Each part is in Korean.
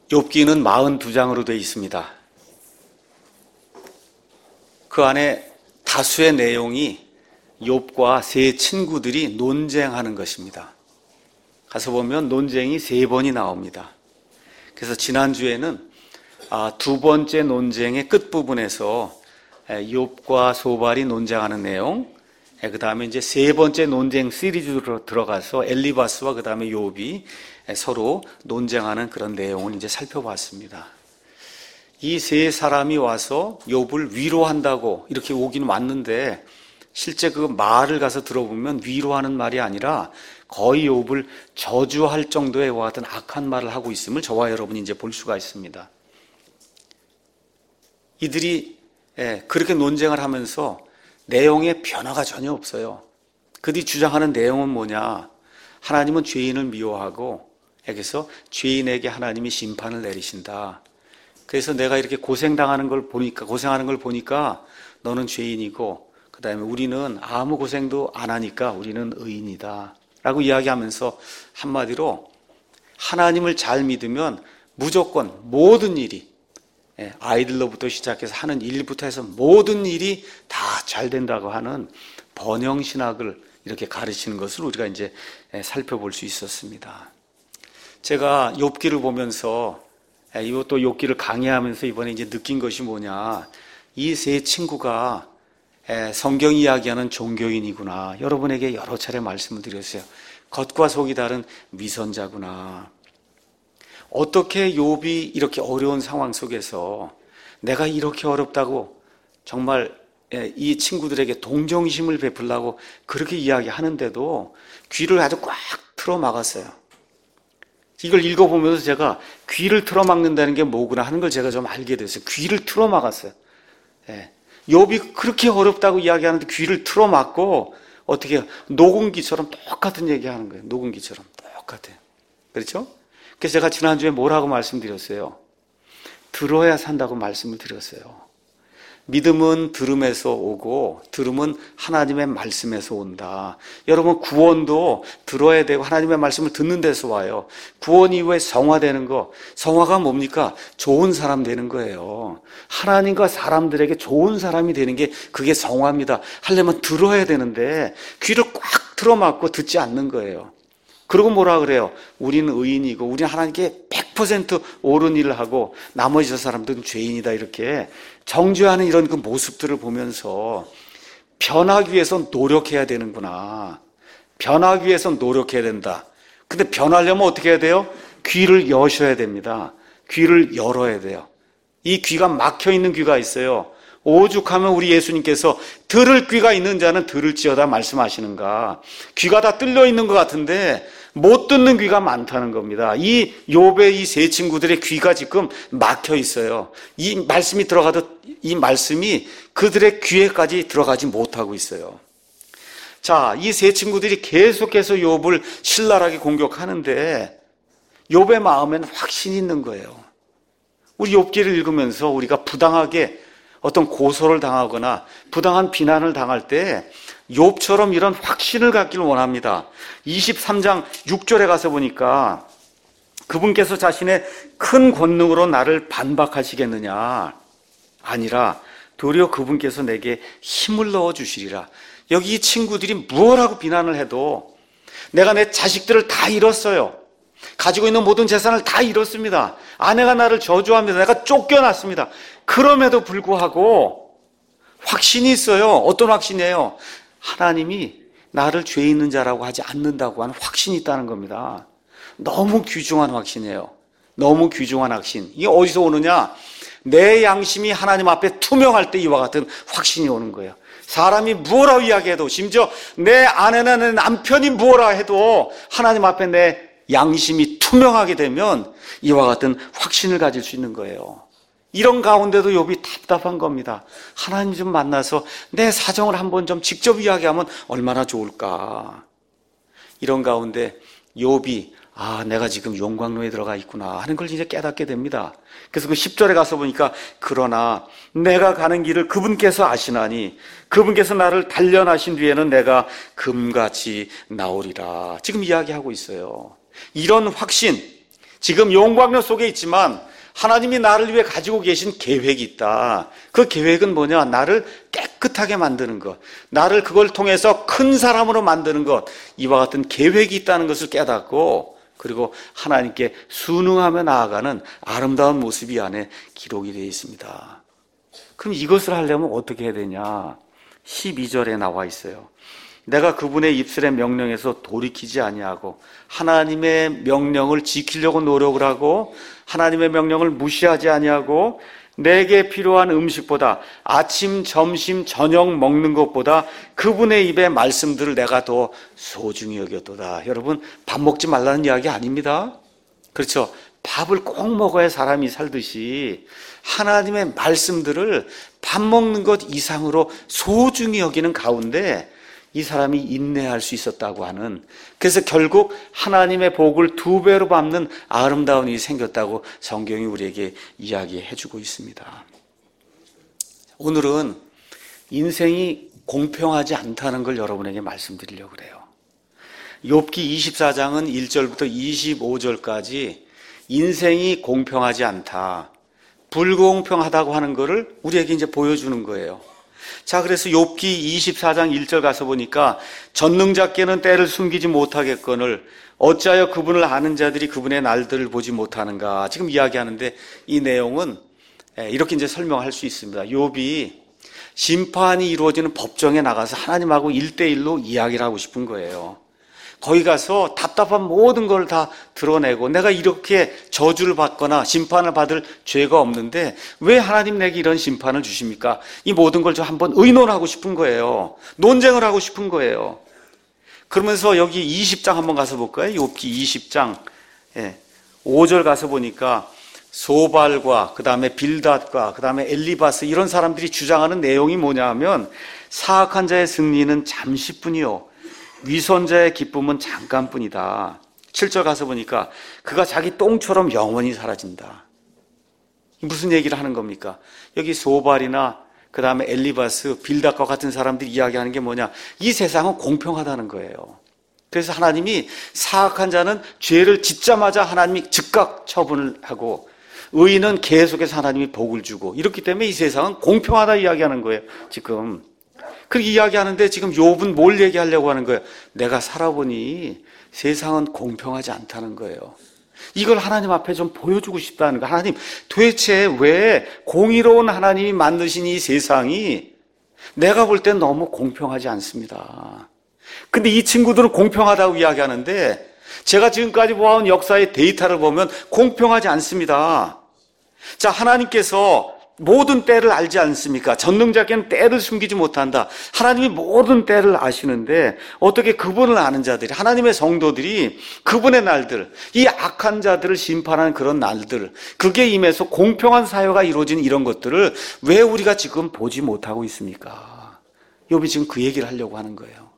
욥기는 42장으로 되어 있습니다. 그 안에 다수의 내용이 욥과 세 친구들이 논쟁하는 것입니다. 가서 보면 논쟁이 3번이 나옵니다. 그래서 지난주에는 두 번째 논쟁의 끝부분에서 욥과 소발이 논쟁하는 내용, 그 다음에 이제 세 번째 논쟁 시리즈로 들어가서 엘리바스와 그 다음에 욥이 서로 논쟁하는 그런 내용을 이제 살펴봤습니다. 이 세 사람이 와서 욥을 위로한다고 이렇게 오긴 왔는데 실제 그 말을 가서 들어보면 위로하는 말이 아니라 거의 욥을 저주할 정도의 와 같은 악한 말을 하고 있음을 저와 여러분이 이제 볼 수가 있습니다. 이들이 그렇게 논쟁을 하면서 내용의 변화가 전혀 없어요. 그들이 주장하는 내용은 뭐냐? 하나님은 죄인을 미워하고 그래서 죄인에게 하나님이 심판을 내리신다. 그래서 내가 이렇게 고생하는 걸 보니까 너는 죄인이고 그 다음에 우리는 아무 고생도 안 하니까 우리는 의인이다 라고 이야기하면서 한마디로 하나님을 잘 믿으면 무조건 모든 일이 아이들로부터 시작해서 하는 일부터 해서 모든 일이 다 잘 된다고 하는 번영신학을 이렇게 가르치는 것을 우리가 이제 살펴볼 수 있었습니다. 제가 욥기를 보면서 이것도 욥기를 강의하면서 이번에 이제 느낀 것이 뭐냐, 이 세 친구가 성경이 이야기하는 종교인이구나. 여러분에게 여러 차례 말씀을 드렸어요. 겉과 속이 다른 위선자구나. 어떻게 욥이 이렇게 어려운 상황 속에서 내가 이렇게 어렵다고 정말 이 친구들에게 동정심을 베풀라고 그렇게 이야기하는데도 귀를 아주 꽉 틀어 막았어요. 이걸 읽어보면서 제가 귀를 틀어 막는다는 게 뭐구나 하는 걸 제가 좀 알게 됐어요. 귀를 틀어 막았어요. 욥이 그렇게 어렵다고 이야기하는데 귀를 틀어 막고 어떻게 녹음기처럼 똑같은 얘기하는 거예요. 녹음기처럼 똑같아요. 그렇죠? 그래서 제가 지난주에 뭐라고 말씀드렸어요? 들어야 산다고 말씀을 드렸어요. 믿음은 들음에서 오고 들음은 하나님의 말씀에서 온다. 여러분, 구원도 들어야 되고 하나님의 말씀을 듣는 데서 와요. 구원 이후에 성화되는 거, 성화가 뭡니까? 좋은 사람 되는 거예요. 하나님과 사람들에게 좋은 사람이 되는 게 그게 성화입니다. 하려면 들어야 되는데 귀를 꽉 틀어막고 듣지 않는 거예요. 그리고 뭐라 그래요? 우리는 의인이고 우리는 하나님께 100% 옳은 일을 하고 나머지 저 사람들은 죄인이다. 이렇게 정죄하는 이런 그 모습들을 보면서 변하기 위해서 노력해야 되는구나. 변하기 위해서 노력해야 된다. 근데 변하려면 어떻게 해야 돼요? 귀를 여셔야 됩니다. 귀를 열어야 돼요. 이 귀가 막혀 있는 귀가 있어요. 오죽하면 우리 예수님께서 들을 귀가 있는 자는 들을지어다 말씀하시는가. 귀가 다 뚫려 있는 것 같은데 못 듣는 귀가 많다는 겁니다. 이 욥의 이 세 친구들의 귀가 지금 막혀 있어요. 이 말씀이 들어가도 이 말씀이 그들의 귀에까지 들어가지 못하고 있어요. 자, 이 세 친구들이 계속해서 욥을 신랄하게 공격하는데 욥의 마음에는 확신이 있는 거예요. 우리 욥기를 읽으면서 우리가 부당하게 어떤 고소를 당하거나 부당한 비난을 당할 때 욥처럼 이런 확신을 갖기를 원합니다. 23장 6절에 가서 보니까 그분께서 자신의 큰 권능으로 나를 반박하시겠느냐? 아니라 도리어 그분께서 내게 힘을 넣어주시리라. 여기 이 친구들이 무엇하고 비난을 해도 내가 내 자식들을 다 잃었어요. 가지고 있는 모든 재산을 다 잃었습니다. 아내가 나를 저주합니다. 내가 쫓겨났습니다. 그럼에도 불구하고 확신이 있어요. 어떤 확신이에요? 하나님이 나를 죄 있는 자라고 하지 않는다고 하는 확신이 있다는 겁니다. 너무 귀중한 확신이에요. 너무 귀중한 확신. 이게 어디서 오느냐? 내 양심이 하나님 앞에 투명할 때 이와 같은 확신이 오는 거예요. 사람이 무엇라고 이야기해도, 심지어 내 아내나 내 남편이 무엇라 해도 하나님 앞에 내 양심이 투명하게 되면 이와 같은 확신을 가질 수 있는 거예요. 이런 가운데도 욥이 답답한 겁니다. 하나님 좀 만나서 내 사정을 한번 좀 직접 이야기하면 얼마나 좋을까. 이런 가운데 욥이 내가 지금 용광로에 들어가 있구나 하는 걸 이제 깨닫게 됩니다. 그래서 그 10절에 가서 보니까 그러나 내가 가는 길을 그분께서 아시나니 그분께서 나를 단련하신 뒤에는 내가 금같이 나오리라. 지금 이야기하고 있어요. 이런 확신, 지금 용광로 속에 있지만 하나님이 나를 위해 가지고 계신 계획이 있다. 그 계획은 뭐냐? 나를 깨끗하게 만드는 것, 나를 그걸 통해서 큰 사람으로 만드는 것, 이와 같은 계획이 있다는 것을 깨닫고, 그리고 하나님께 순응하며 나아가는 아름다운 모습이 이 안에 기록이 되어 있습니다. 그럼 이것을 하려면 어떻게 해야 되냐? 12절에 나와 있어요. 내가 그분의 입술의 명령에서 돌이키지 아니하고 하나님의 명령을 지키려고 노력을 하고 하나님의 명령을 무시하지 아니하고 내게 필요한 음식보다 아침, 점심, 저녁 먹는 것보다 그분의 입의 말씀들을 내가 더 소중히 여겼도다. 여러분, 밥 먹지 말라는 이야기 아닙니다. 그렇죠? 밥을 꼭 먹어야 사람이 살듯이 하나님의 말씀들을 밥 먹는 것 이상으로 소중히 여기는 가운데 이 사람이 인내할 수 있었다고 하는, 그래서 결국 하나님의 복을 2배로 갚는 아름다운 일이 생겼다고 성경이 우리에게 이야기해 주고 있습니다. 오늘은 인생이 공평하지 않다는 걸 여러분에게 말씀드리려고 그래요. 욥기 24장은 1절부터 25절까지 인생이 공평하지 않다, 불공평하다고 하는 것을 우리에게 이제 보여주는 거예요. 자, 그래서 욥기 24장 1절 가서 보니까 전능자께는 때를 숨기지 못하겠거늘 어찌하여 그분을 아는 자들이 그분의 날들을 보지 못하는가, 지금 이야기하는데 이 내용은 이렇게 이제 설명할 수 있습니다. 욥이 심판이 이루어지는 법정에 나가서 하나님하고 1대1로 이야기를 하고 싶은 거예요. 거기 가서 답답한 모든 걸 다 드러내고 내가 이렇게 저주를 받거나 심판을 받을 죄가 없는데 왜 하나님 내게 이런 심판을 주십니까? 이 모든 걸 좀 한번 의논하고 싶은 거예요. 논쟁을 하고 싶은 거예요. 그러면서 여기 20장 한번 가서 볼까요? 욥기 20장 5절 가서 보니까 소발과 그 다음에 빌닷과 그 다음에 엘리바스 이런 사람들이 주장하는 내용이 뭐냐 하면 사악한 자의 승리는 잠시뿐이요 위선자의 기쁨은 잠깐뿐이다. 7절 가서 보니까 그가 자기 똥처럼 영원히 사라진다. 무슨 얘기를 하는 겁니까? 여기 소발이나 그 다음에 엘리바스, 빌닷과 같은 사람들이 이야기하는 게 뭐냐? 이 세상은 공평하다는 거예요. 그래서 하나님이 사악한 자는 죄를 짓자마자 하나님이 즉각 처분을 하고 의인은 계속해서 하나님이 복을 주고 이렇기 때문에 이 세상은 공평하다 이야기하는 거예요. 지금 그렇게 이야기하는데 지금 욥은 뭘 얘기하려고 하는 거예요? 내가 살아보니 세상은 공평하지 않다는 거예요. 이걸 하나님 앞에 좀 보여주고 싶다는 거예요. 하나님, 도대체 왜 공의로운 하나님이 만드신 이 세상이 내가 볼 땐 너무 공평하지 않습니다. 근데 이 친구들은 공평하다고 이야기하는데 제가 지금까지 보아온 역사의 데이터를 보면 공평하지 않습니다. 자, 하나님께서 모든 때를 알지 않습니까? 전능자께는 때를 숨기지 못한다. 하나님이 모든 때를 아시는데 어떻게 그분을 아는 자들이, 하나님의 성도들이 그분의 날들, 이 악한 자들을 심판하는 그런 날들, 그게 임해서 공평한 사회가 이루어진 이런 것들을 왜 우리가 지금 보지 못하고 있습니까? 욥이 지금 그 얘기를 하려고 하는 거예요.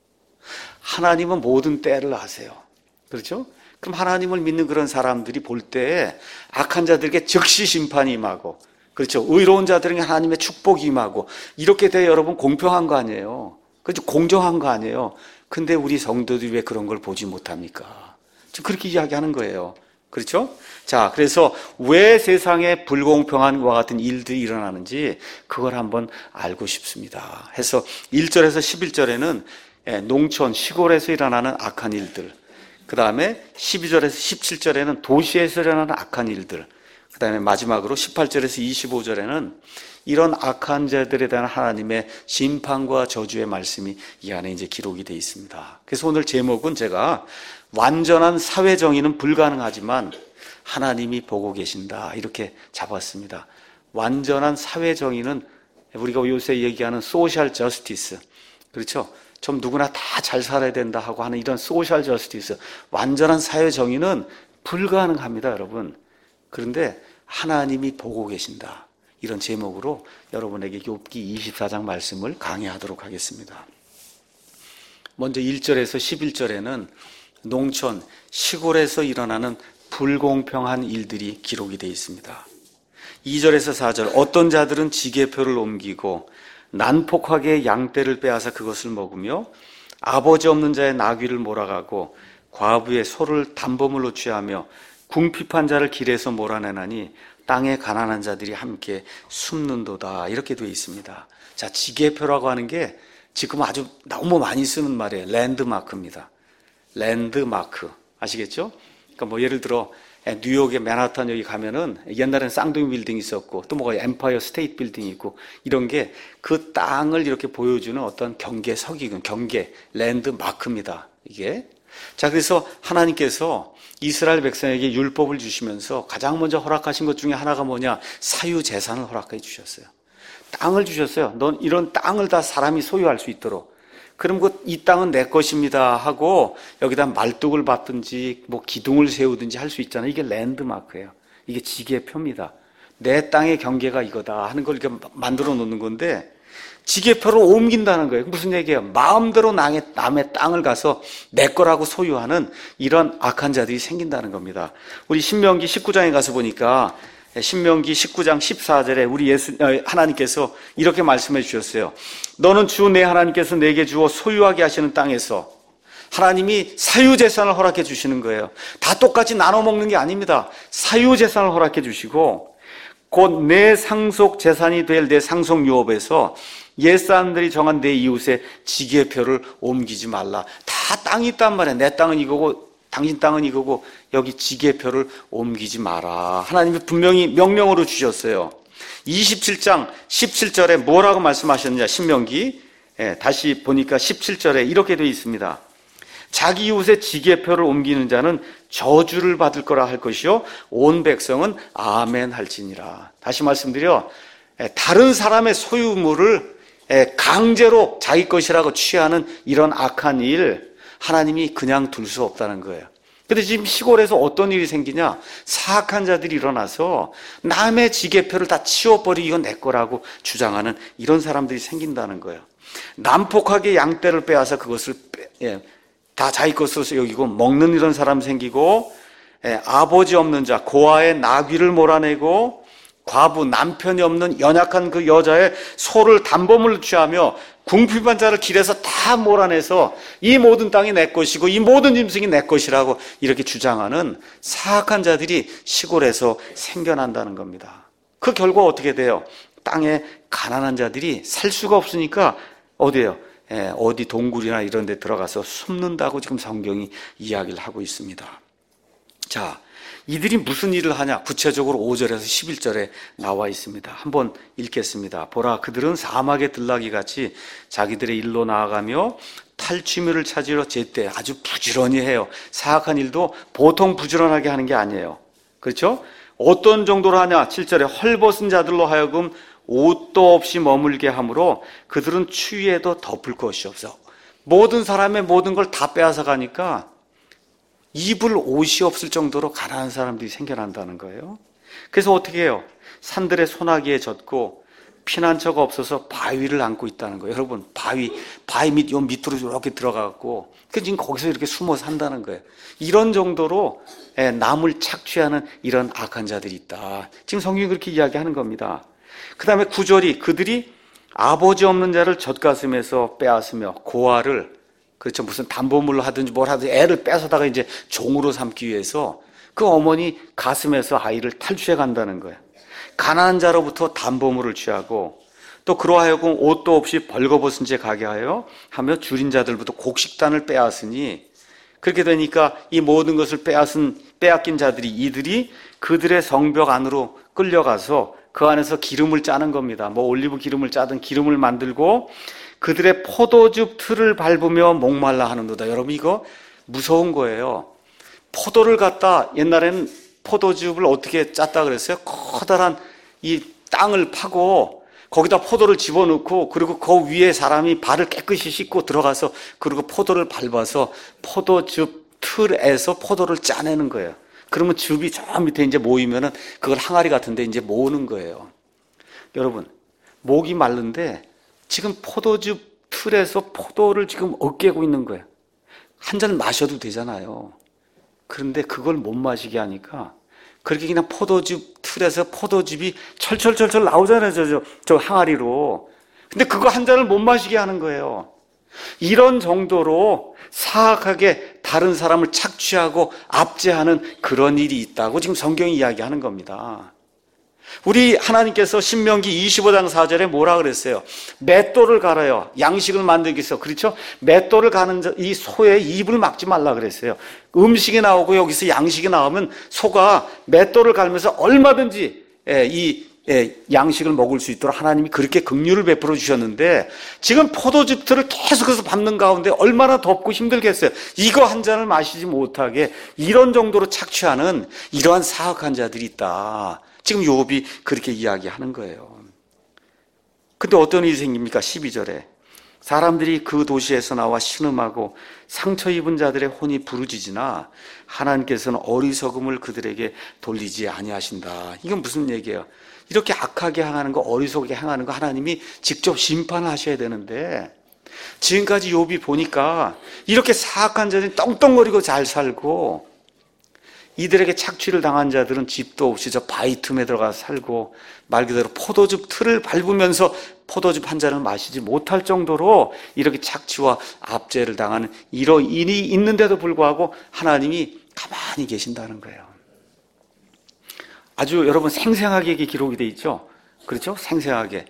하나님은 모든 때를 아세요. 그렇죠? 그럼 하나님을 믿는 그런 사람들이 볼 때 악한 자들에게 즉시 심판이 임하고, 그렇죠. 의로운 자들에게 하나님의 축복이 임하고 이렇게 돼 여러분 공평한 거 아니에요. 그렇죠. 공정한 거 아니에요. 근데 우리 성도들이 왜 그런 걸 보지 못합니까? 지금 그렇게 이야기하는 거예요. 그렇죠? 자, 그래서 왜 세상에 불공평한 것과 같은 일들이 일어나는지 그걸 한번 알고 싶습니다. 해서 1절에서 11절에는 농촌, 시골에서 일어나는 악한 일들, 그 다음에 12절에서 17절에는 도시에서 일어나는 악한 일들, 그 다음에 마지막으로 18절에서 25절에는 이런 악한 자들에 대한 하나님의 심판과 저주의 말씀이 이 안에 이제 기록이 되어 있습니다. 그래서 오늘 제목은 제가 완전한 사회 정의는 불가능하지만 하나님이 보고 계신다 이렇게 잡았습니다. 완전한 사회 정의는 우리가 요새 얘기하는 소셜 저스티스, 그렇죠? 좀 누구나 다 잘 살아야 된다 하고 하는 이런 소셜 저스티스, 완전한 사회 정의는 불가능합니다, 여러분. 그런데 하나님이 보고 계신다. 이런 제목으로 여러분에게 욥기 24장 말씀을 강의하도록 하겠습니다. 먼저 1절에서 11절에는 농촌, 시골에서 일어나는 불공평한 일들이 기록이 되어 있습니다. 2절에서 4절, 어떤 자들은 지게표를 옮기고 난폭하게 양떼를 빼앗아 그것을 먹으며 아버지 없는 자의 나귀를 몰아가고 과부의 소를 담보물로 취하며 궁핍한 자를 길에서 몰아내나니 땅에 가난한 자들이 함께 숨는도다. 이렇게 되어 있습니다. 자, 지계표라고 하는 게 지금 아주 너무 많이 쓰는 말이에요. 랜드마크입니다. 랜드마크. 아시겠죠? 그러니까 뭐 예를 들어 뉴욕의 맨하탄 여기 가면은 옛날에는 쌍둥이 빌딩이 있었고 또 뭐가 엠파이어 스테이트 빌딩이 있고 이런 게 그 땅을 이렇게 보여주는 어떤 경계석이군, 경계, 랜드마크입니다. 이게. 자, 그래서 하나님께서 이스라엘 백성에게 율법을 주시면서 가장 먼저 허락하신 것 중에 하나가 뭐냐? 사유재산을 허락해 주셨어요. 땅을 주셨어요. 넌 이런 땅을 다 사람이 소유할 수 있도록. 그럼 이 땅은 내 것입니다 하고 여기다 말뚝을 받든지 뭐 기둥을 세우든지 할 수 있잖아요. 이게 랜드마크예요. 이게 지계표입니다. 내 땅의 경계가 이거다 하는 걸 이렇게 만들어 놓는 건데 지계표를 옮긴다는 거예요. 무슨 얘기예요? 마음대로 남의 땅을 가서 내 거라고 소유하는 이런 악한 자들이 생긴다는 겁니다. 우리 신명기 19장에 가서 보니까 신명기 19장 14절에 우리 하나님께서 이렇게 말씀해 주셨어요. 너는 주 내 하나님께서 내게 주어 소유하게 하시는 땅에서 하나님이 사유재산을 허락해 주시는 거예요. 다 똑같이 나눠 먹는 게 아닙니다. 사유재산을 허락해 주시고 곧 내 상속 재산이 될 내 상속 유업에서 옛사람들이 정한 내 이웃의 지계표를 옮기지 말라. 다 땅이 있단 말이야. 내 땅은 이거고 당신 땅은 이거고 여기 지계표를 옮기지 마라. 하나님이 분명히 명령으로 주셨어요. 27장 17절에 뭐라고 말씀하셨느냐. 신명기 다시 보니까 17절에 이렇게 되어 있습니다. 자기 이웃의 지계표를 옮기는 자는 저주를 받을 거라 할 것이요 온 백성은 아멘 할지니라. 다시 말씀드려 다른 사람의 소유물을 강제로 자기 것이라고 취하는 이런 악한 일 하나님이 그냥 둘 수 없다는 거예요. 근데 지금 시골에서 어떤 일이 생기냐? 사악한 자들이 일어나서 남의 지계표를 다 치워버리고 이건 내 거라고 주장하는 이런 사람들이 생긴다는 거예요. 난폭하게 양떼를 빼앗아 그것을 다 자기 것으로 여기고 먹는 이런 사람 생기고, 아버지 없는 자, 고아의 나귀를 몰아내고, 과부, 남편이 없는 연약한 그 여자의 소를 담보물로 취하며 궁핍한 자를 길에서 다 몰아내서 이 모든 땅이 내 것이고 이 모든 짐승이 내 것이라고 이렇게 주장하는 사악한 자들이 시골에서 생겨난다는 겁니다. 그 결과 어떻게 돼요? 땅에 가난한 자들이 살 수가 없으니까 어디예요? 어디 동굴이나 이런 데 들어가서 숨는다고 지금 성경이 이야기를 하고 있습니다. 자, 이들이 무슨 일을 하냐? 구체적으로 5절에서 11절에 나와 있습니다. 한번 읽겠습니다. 보라, 그들은 사막의 들나귀같이 자기들의 일로 나아가며 탈취물을 찾으러 제때 아주 부지런히 해요. 사악한 일도 보통 부지런하게 하는 게 아니에요. 그렇죠? 어떤 정도로 하냐? 7절에 헐벗은 자들로 하여금 옷도 없이 머물게 하므로 그들은 추위에도 덮을 것이 없어. 모든 사람의 모든 걸 다 빼앗아 가니까 입을 옷이 없을 정도로 가난한 사람들이 생겨난다는 거예요. 그래서 어떻게 해요? 산들의 소나기에 젖고 피난처가 없어서 바위를 안고 있다는 거예요. 여러분, 바위 밑 요 밑으로 이렇게 들어가고 지금 거기서 이렇게 숨어 산다는 거예요. 이런 정도로 남을 착취하는 이런 악한 자들이 있다. 지금 성경이 그렇게 이야기하는 겁니다. 그 다음에 9절이 그들이 아버지 없는 자를 젖가슴에서 빼앗으며 고아를, 그렇죠, 무슨 담보물로 하든지 뭘 하든지 애를 뺏어다가 이제 종으로 삼기 위해서 그 어머니 가슴에서 아이를 탈취해 간다는 거예요. 가난한 자로부터 담보물을 취하고 또 그러하여금 옷도 없이 벌거벗은 채 가게 하며 줄인 자들부터 곡식단을 빼앗으니, 그렇게 되니까 이 모든 것을 빼앗긴 자들이 이들이 그들의 성벽 안으로 끌려가서 그 안에서 기름을 짜는 겁니다. 뭐 올리브 기름을 짜든 기름을 만들고 그들의 포도즙 틀을 밟으며 목말라 하는도다. 여러분, 이거 무서운 거예요. 포도를 갖다, 옛날에는 포도즙을 어떻게 짰다 그랬어요? 커다란 이 땅을 파고 거기다 포도를 집어넣고 그리고 그 위에 사람이 발을 깨끗이 씻고 들어가서 그리고 포도를 밟아서 포도즙 틀에서 포도를 짜내는 거예요. 그러면 즙이 저 밑에 이제 모이면은 그걸 항아리 같은데 이제 모으는 거예요. 여러분, 목이 마른데 지금 포도즙 틀에서 포도를 지금 으깨고 있는 거예요. 한 잔 마셔도 되잖아요. 그런데 그걸 못 마시게 하니까 그렇게 그냥 포도즙 틀에서 포도즙이 철철철철 나오잖아요. 저 항아리로. 근데 그거 한 잔을 못 마시게 하는 거예요. 이런 정도로 사악하게 다른 사람을 착취하고 압제하는 그런 일이 있다고 지금 성경이 이야기하는 겁니다. 우리 하나님께서 신명기 25장 4절에 뭐라 그랬어요? 맷돌을 갈아요. 양식을 만들기 위해서. 그렇죠? 맷돌을 가는 이 소의 입을 막지 말라 그랬어요. 음식이 나오고 여기서 양식이 나오면 소가 맷돌을 갈면서 얼마든지 이 양식을 먹을 수 있도록 하나님이 그렇게 긍휼을 베풀어 주셨는데, 지금 포도즙들을 계속해서 밟는 가운데 얼마나 덥고 힘들겠어요. 이거 한 잔을 마시지 못하게 이런 정도로 착취하는 이러한 사악한 자들이 있다. 지금 욥이 그렇게 이야기하는 거예요. 근데 어떤 일이 생깁니까? 12절에 사람들이 그 도시에서 나와 신음하고 상처 입은 자들의 혼이 부르짖으나 하나님께서는 어리석음을 그들에게 돌리지 아니하신다. 이건 무슨 얘기예요? 이렇게 악하게 행하는 거, 어리석게 행하는 거 하나님이 직접 심판하셔야 되는데, 지금까지 욥이 보니까 이렇게 사악한 자들이 떵떵거리고 잘 살고, 이들에게 착취를 당한 자들은 집도 없이 저 바위 틈에 들어가 살고, 말 그대로 포도즙 틀을 밟으면서 포도즙 한 잔을 마시지 못할 정도로 이렇게 착취와 압제를 당하는 이런 일이 있는데도 불구하고 하나님이 가만히 계신다는 거예요. 아주 여러분 생생하게 이게 기록이 돼 있죠? 그렇죠? 생생하게.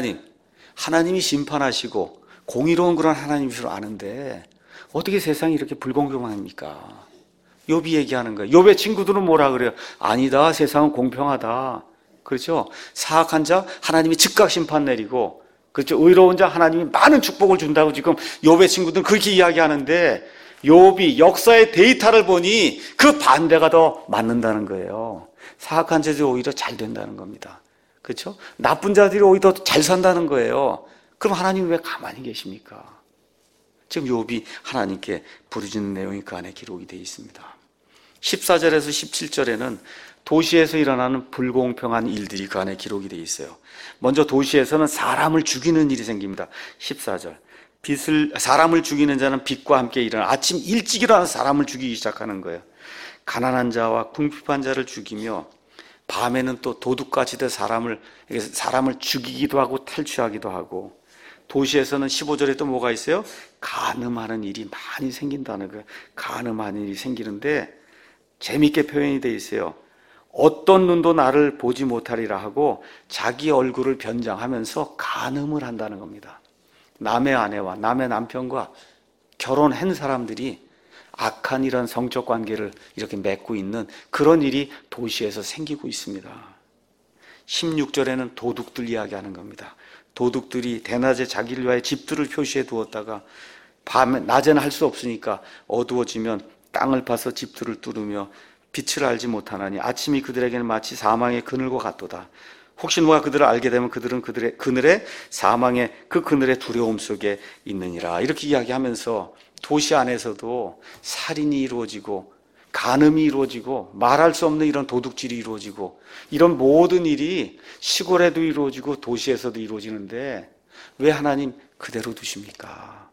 하나님이 심판하시고 공의로운 그런 하나님이시로 아는데 어떻게 세상이 이렇게 불공평합니까? 욥이 얘기하는 거예요. 욥의 친구들은 뭐라 그래요? 아니다, 세상은 공평하다. 그렇죠? 사악한 자 하나님이 즉각 심판 내리고, 그렇죠? 의로운 자 하나님이 많은 축복을 준다고 지금 욥의 친구들은 그렇게 이야기하는데, 욥이 역사의 데이터를 보니 그 반대가 더 맞는다는 거예요. 사악한 자들이 오히려 잘 된다는 겁니다. 그렇죠? 나쁜 자들이 오히려 더 잘 산다는 거예요. 그럼 하나님 왜 가만히 계십니까? 지금 욥이 하나님께 부르짖는 내용이 그 안에 기록이 되어 있습니다. 14절에서 17절에는 도시에서 일어나는 불공평한 일들이 그 안에 기록이 되어 있어요. 먼저 도시에서는 사람을 죽이는 일이 생깁니다. 14절. 사람을 죽이는 자는 빛과 함께 일어나 아침 일찍 일어나서 사람을 죽이기 시작하는 거예요. 가난한 자와 궁핍한 자를 죽이며 밤에는 또 도둑같이 돼 사람을 죽이기도 하고 탈취하기도 하고, 도시에서는 15절에 또 뭐가 있어요? 간음하는 일이 많이 생긴다는 거예요. 간음하는 일이 생기는데 재미있게 표현이 되어 있어요. 어떤 눈도 나를 보지 못하리라 하고 자기 얼굴을 변장하면서 간음을 한다는 겁니다. 남의 아내와 남의 남편과 결혼한 사람들이 악한 이런 성적 관계를 이렇게 맺고 있는 그런 일이 도시에서 생기고 있습니다. 16절에는 도둑들 이야기하는 겁니다. 도둑들이 대낮에 자기를 위하여 집들을 표시해 두었다가 낮에는 할 수 없으니까 어두워지면 땅을 파서 집들을 뚫으며 빛을 알지 못하나니 아침이 그들에게는 마치 사망의 그늘과 같도다. 혹시 누가 그들을 알게 되면 그들은 그들의 그늘에 사망의 그 그늘의 두려움 속에 있느니라. 이렇게 이야기하면서 도시 안에서도 살인이 이루어지고 간음이 이루어지고 말할 수 없는 이런 도둑질이 이루어지고 이런 모든 일이 시골에도 이루어지고 도시에서도 이루어지는데 왜 하나님 그대로 두십니까?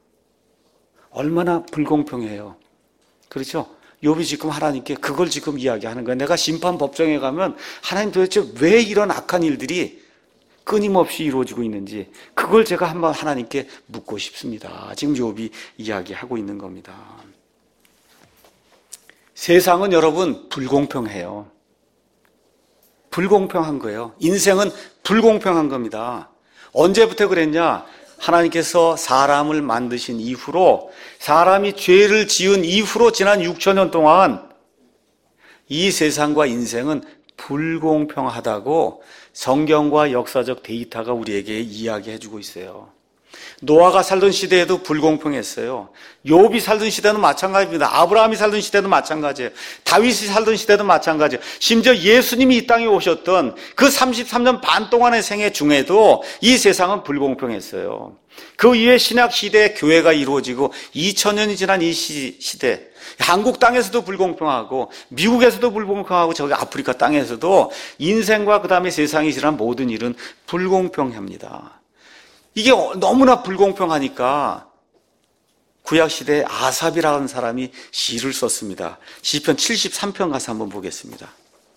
얼마나 불공평해요. 그렇죠? 욥이 지금 하나님께 그걸 지금 이야기하는 거예요. 내가 심판 법정에 가면 하나님 도대체 왜 이런 악한 일들이 끊임없이 이루어지고 있는지 그걸 제가 한번 하나님께 묻고 싶습니다. 지금 욥이 이야기하고 있는 겁니다. 세상은 여러분 불공평해요. 불공평한 거예요. 인생은 불공평한 겁니다. 언제부터 그랬냐? 하나님께서 사람을 만드신 이후로, 사람이 죄를 지은 이후로 지난 6,000년 동안 이 세상과 인생은 불공평하다고 성경과 역사적 데이터가 우리에게 이야기해주고 있어요. 노아가 살던 시대에도 불공평했어요. 욥이 살던 시대는 마찬가지입니다. 아브라함이 살던 시대도 마찬가지예요. 다윗이 살던 시대도 마찬가지예요. 심지어 예수님이 이 땅에 오셨던 그 33년 반 동안의 생애 중에도 이 세상은 불공평했어요. 그 이후에 신약 시대에 교회가 이루어지고 2000년이 지난 이 시대, 한국 땅에서도 불공평하고 미국에서도 불공평하고 저기 아프리카 땅에서도 인생과 그 다음에 세상이 지난 모든 일은 불공평합니다. 이게 너무나 불공평하니까 구약시대에 아삽이라는 사람이 시를 썼습니다. 시편 73편 가서 한번 보겠습니다.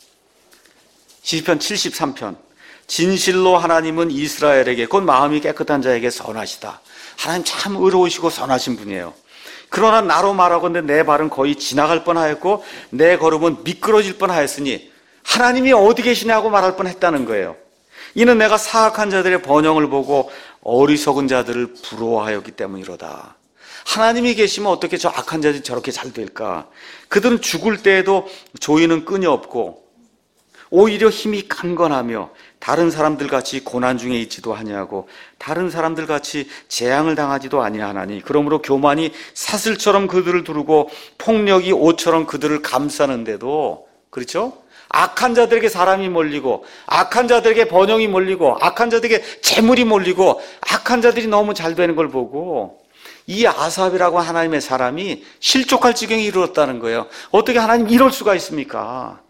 시편 73편. 진실로 하나님은 이스라엘에게 곧 마음이 깨끗한 자에게 선하시다. 하나님 참 의로우시고 선하신 분이에요. 그러나 나로 말하건대 내 발은 거의 지나갈 뻔하였고 내 걸음은 미끄러질 뻔하였으니 하나님이 어디 계시냐고 말할 뻔했다는 거예요. 이는 내가 사악한 자들의 번영을 보고 어리석은 자들을 부러워하였기 때문이로다. 하나님이 계시면 어떻게 저 악한 자들이 저렇게 잘 될까? 그들은 죽을 때에도 조이는 끈이 없고 오히려 힘이 강건하며 다른 사람들 같이 고난 중에 있지도 아니하고 다른 사람들 같이 재앙을 당하지도 아니하나니 그러므로 교만이 사슬처럼 그들을 두르고 폭력이 옷처럼 그들을 감싸는데도, 그렇죠? 악한 자들에게 사람이 몰리고 악한 자들에게 번영이 몰리고 악한 자들에게 재물이 몰리고 악한 자들이 너무 잘 되는 걸 보고 이 아삽이라고 하나님의 사람이 실족할 지경에 이르렀다는 거예요. 어떻게 하나님 이럴 수가 있습니까?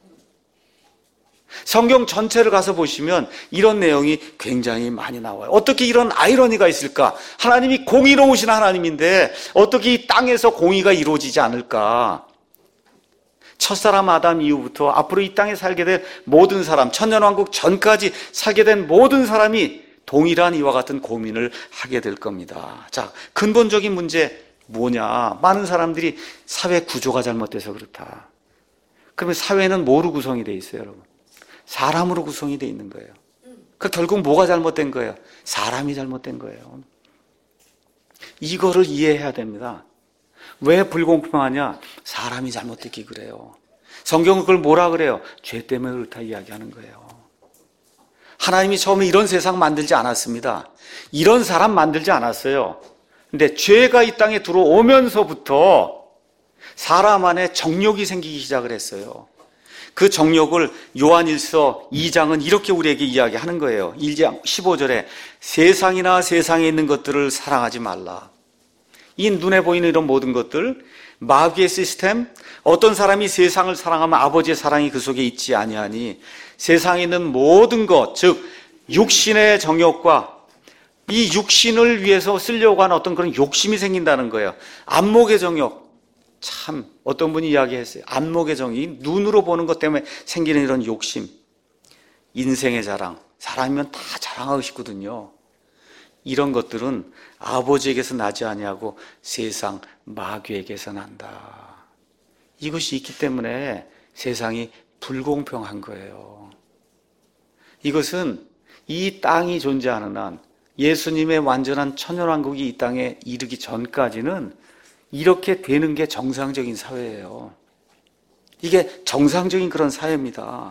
성경 전체를 가서 보시면 이런 내용이 굉장히 많이 나와요. 어떻게 이런 아이러니가 있을까? 하나님이 공의로우신 하나님인데 어떻게 이 땅에서 공의가 이루어지지 않을까? 첫사람 아담 이후부터 앞으로 이 땅에 살게 될 모든 사람, 천년왕국 전까지 살게 된 모든 사람이 동일한 이와 같은 고민을 하게 될 겁니다. 자, 근본적인 문제 뭐냐? 많은 사람들이 사회 구조가 잘못돼서 그렇다. 그러면 사회는 뭐로 구성이 돼 있어요, 여러분? 사람으로 구성이 돼 있는 거예요. 그 결국 뭐가 잘못된 거예요? 사람이 잘못된 거예요. 이거를 이해해야 됩니다. 왜 불공평하냐? 사람이 잘못됐기 그래요. 성경은 그걸 뭐라 그래요? 죄 때문에 그렇다 이야기하는 거예요. 하나님이 처음에 이런 세상 만들지 않았습니다. 이런 사람 만들지 않았어요. 근데 죄가 이 땅에 들어오면서부터 사람 안에 정욕이 생기기 시작을 했어요. 그 정욕을 요한일서 2장은 이렇게 우리에게 이야기하는 거예요. 1장 15절에 세상이나 세상에 있는 것들을 사랑하지 말라. 이 눈에 보이는 이런 모든 것들, 마귀의 시스템, 어떤 사람이 세상을 사랑하면 아버지의 사랑이 그 속에 있지 아니하니 세상에 있는 모든 것, 즉 육신의 정욕과 이 육신을 위해서 쓰려고 하는 어떤 그런 욕심이 생긴다는 거예요. 안목의 정욕, 참 어떤 분이 이야기했어요. 안목의 정욕, 눈으로 보는 것 때문에 생기는 이런 욕심, 인생의 자랑, 사람이면 다 자랑하고 싶거든요. 이런 것들은 아버지에게서 나지 아니하고 세상 마귀에게서 난다. 이것이 있기 때문에 세상이 불공평한 거예요. 이것은 이 땅이 존재하는 한 예수님의 완전한 천년왕국이 이 땅에 이르기 전까지는 이렇게 되는 게 정상적인 사회예요. 이게 정상적인 그런 사회입니다.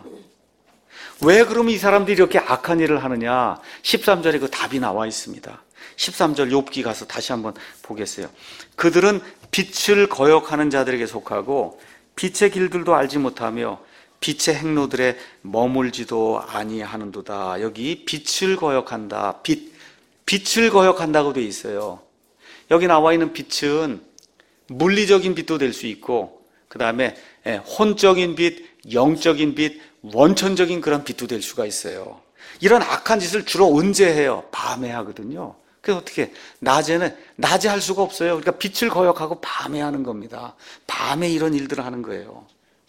왜 그러면 이 사람들이 이렇게 악한 일을 하느냐? 13절에 그 답이 나와 있습니다. 13절 욥기 가서 다시 한번 보겠어요. 그들은 빛을 거역하는 자들에게 속하고 빛의 길들도 알지 못하며 빛의 행로들에 머물지도 아니하는도다. 여기 빛을 거역한다. 빛을 거역한다고 돼 있어요. 여기 나와 있는 빛은 물리적인 빛도 될 수 있고 그 다음에 혼적인 빛, 영적인 빛, 원천적인 그런 빛도 될 수가 있어요. 이런 악한 짓을 주로 언제 해요? 밤에 하거든요. 그래서 어떻게 낮에 할 수가 없어요. 그러니까 빛을 거역하고 밤에 하는 겁니다. 밤에 이런 일들을 하는 거예요.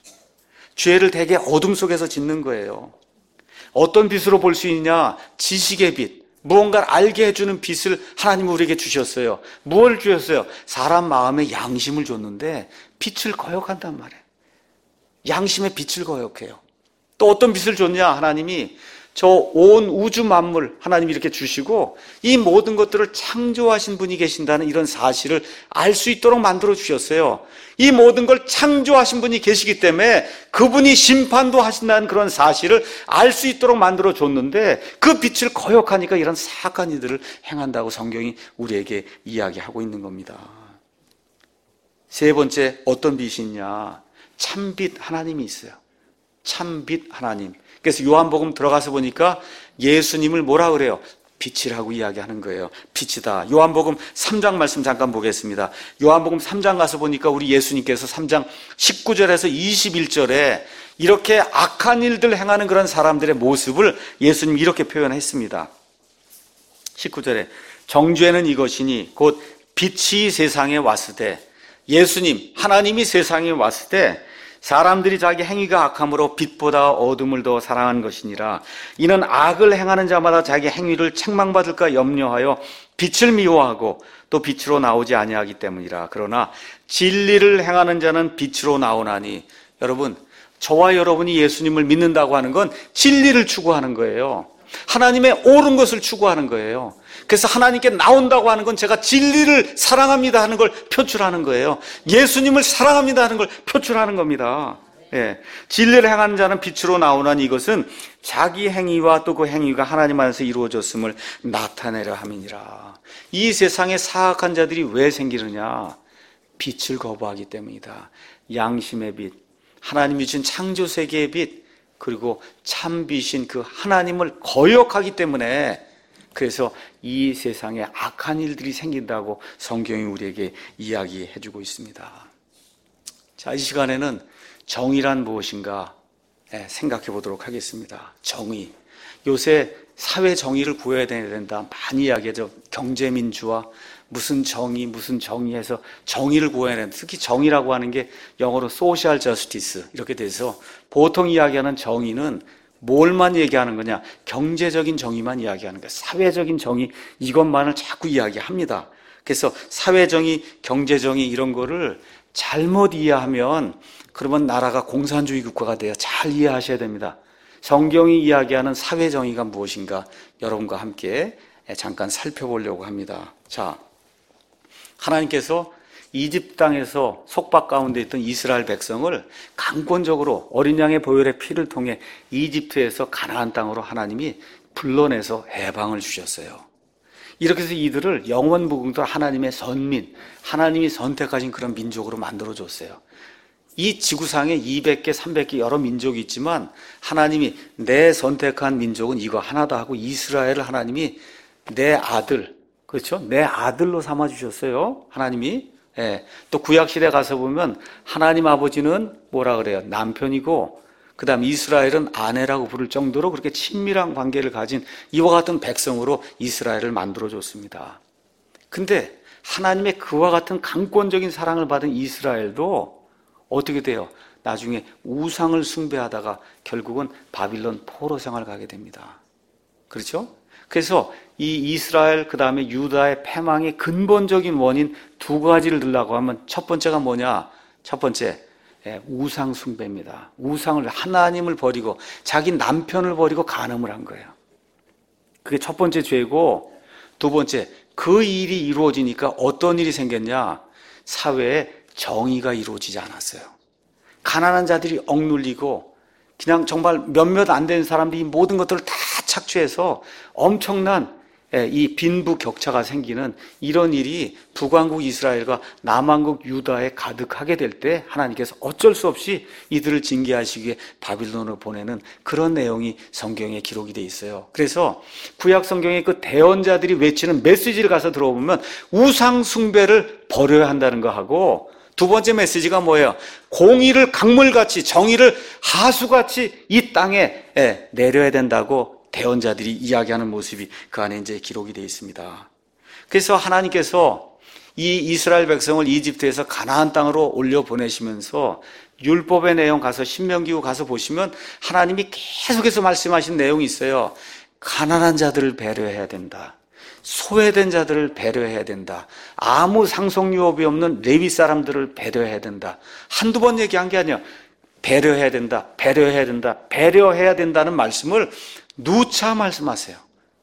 죄를 대개 어둠 속에서 짓는 거예요. 어떤 빛으로 볼 수 있냐? 지식의 빛, 무언가를 알게 해주는 빛을 하나님은 우리에게 주셨어요. 무엇을 주셨어요? 사람 마음에 양심을 줬는데 빛을 거역한단 말이에요. 양심의 빛을 거역해요. 또 어떤 빛을 줬냐? 하나님이 저 온 우주 만물 하나님이 이렇게 주시고 이 모든 것들을 창조하신 분이 계신다는 이런 사실을 알 수 있도록 만들어 주셨어요. 이 모든 걸 창조하신 분이 계시기 때문에 그분이 심판도 하신다는 그런 사실을 알 수 있도록 만들어 줬는데 그 빛을 거역하니까 이런 사악한 일들을 행한다고 성경이 우리에게 이야기하고 있는 겁니다. 세 번째, 어떤 빛이 있냐? 참빛 하나님이 있어요. 참빛 하나님. 그래서 요한복음 들어가서 보니까 예수님을 뭐라 그래요? 빛이라고 이야기하는 거예요. 빛이다. 요한복음 3장 말씀 잠깐 보겠습니다. 요한복음 3장 가서 보니까 우리 예수님께서 3장 19절에서 21절에 이렇게 악한 일들 행하는 그런 사람들의 모습을 예수님이 이렇게 표현했습니다. 19절에 정죄는 이것이니 곧 빛이 세상에 왔을 때, 예수님 하나님이 세상에 왔을 때 사람들이 자기 행위가 악함으로 빛보다 어둠을 더 사랑한 것이니라. 이는 악을 행하는 자마다 자기 행위를 책망받을까 염려하여 빛을 미워하고 또 빛으로 나오지 아니하기 때문이라. 그러나 진리를 행하는 자는 빛으로 나오나니. 여러분, 저와 여러분이 예수님을 믿는다고 하는 건 진리를 추구하는 거예요. 하나님의 옳은 것을 추구하는 거예요. 그래서 하나님께 나온다고 하는 건 제가 진리를 사랑합니다 하는 걸 표출하는 거예요. 예수님을 사랑합니다 하는 걸 표출하는 겁니다. 예. 진리를 행하는 자는 빛으로 나오나니 이것은 자기 행위와 또 그 행위가 하나님 안에서 이루어졌음을 나타내려 함이니라. 이 세상에 사악한 자들이 왜 생기느냐? 빛을 거부하기 때문이다. 양심의 빛, 하나님이 주신 창조 세계의 빛, 그리고 참 빛인 그 하나님을 거역하기 때문에, 그래서 이 세상에 악한 일들이 생긴다고 성경이 우리에게 이야기해주고 있습니다. 자, 이 시간에는 정의란 무엇인가 생각해 보도록 하겠습니다. 정의. 요새 사회 정의를 구해야 된다 많이 이야기하죠. 경제민주화, 무슨 정의해서 정의를 구해야 된다. 특히 정의라고 하는 게 영어로 social justice 이렇게 돼서 보통 이야기하는 정의는 뭘만 얘기하는 거냐? 경제적인 정의만 이야기하는 거예요. 사회적인 정의 이것만을 자꾸 이야기합니다. 그래서 사회정의, 경제정의 이런 거를 잘못 이해하면 그러면 나라가 공산주의 국가가 돼요. 잘 이해하셔야 됩니다. 성경이 이야기하는 사회정의가 무엇인가 여러분과 함께 잠깐 살펴보려고 합니다. 자, 하나님께서 이집트 땅에서 속박 가운데 있던 이스라엘 백성을 강권적으로 어린 양의 보혈의 피를 통해 이집트에서 가나안 땅으로 하나님이 불러내서 해방을 주셨어요. 이렇게 해서 이들을 영원무궁도 하나님의 선민, 하나님이 선택하신 그런 민족으로 만들어줬어요. 이 지구상에 200개, 300개 여러 민족이 있지만 하나님이 내 선택한 민족은 이거 하나다 하고 이스라엘을 하나님이 내 아들, 그렇죠? 내 아들로 삼아주셨어요. 하나님이. 예. 또 구약시대 가서 보면 하나님 아버지는 뭐라 그래요? 남편이고 그 다음 이스라엘은 아내라고 부를 정도로 그렇게 친밀한 관계를 가진 이와 같은 백성으로 이스라엘을 만들어줬습니다. 근데 하나님의 그와 같은 강권적인 사랑을 받은 이스라엘도 어떻게 돼요? 나중에 우상을 숭배하다가 결국은 바빌론 포로 생활을 가게 됩니다. 그렇죠? 그래서 이 이스라엘 그 다음에 유다의 패망의 근본적인 원인 두 가지를 들라고 하면 첫 번째가 뭐냐? 첫 번째 우상 숭배입니다. 우상을, 하나님을 버리고 자기 남편을 버리고 간음을 한 거예요. 그게 첫 번째 죄고, 두 번째 그 일이 이루어지니까 어떤 일이 생겼냐? 사회에 정의가 이루어지지 않았어요. 가난한 자들이 억눌리고 그냥 정말 몇몇 안 되는 사람들이 모든 것들을 다 착취해서 엄청난 이 빈부격차가 생기는 이런 일이 북왕국 이스라엘과 남왕국 유다에 가득하게 될 때 하나님께서 어쩔 수 없이 이들을 징계하시기 위해 바빌론으로 보내는 그런 내용이 성경에 기록이 돼 있어요. 그래서 구약 성경의 그 대언자들이 외치는 메시지를 가서 들어보면 우상 숭배를 버려야 한다는 거 하고, 두 번째 메시지가 뭐예요? 공의를 강물같이, 정의를 하수같이 이 땅에 내려야 된다고 대언자들이 이야기하는 모습이 그 안에 이제 기록이 되어 있습니다. 그래서 하나님께서 이 이스라엘 백성을 이집트에서 가나안 땅으로 올려 보내시면서 율법의 내용 가서 신명기후 가서 보시면 하나님이 계속해서 말씀하신 내용이 있어요. 가난한 자들을 배려해야 된다. 소외된 자들을 배려해야 된다. 아무 상속 유업이 없는 레위 사람들을 배려해야 된다. 한두 번 얘기한 게 아니야. 배려해야 된다. 배려해야 된다. 배려해야 된다는 말씀을 누차 말씀하세요.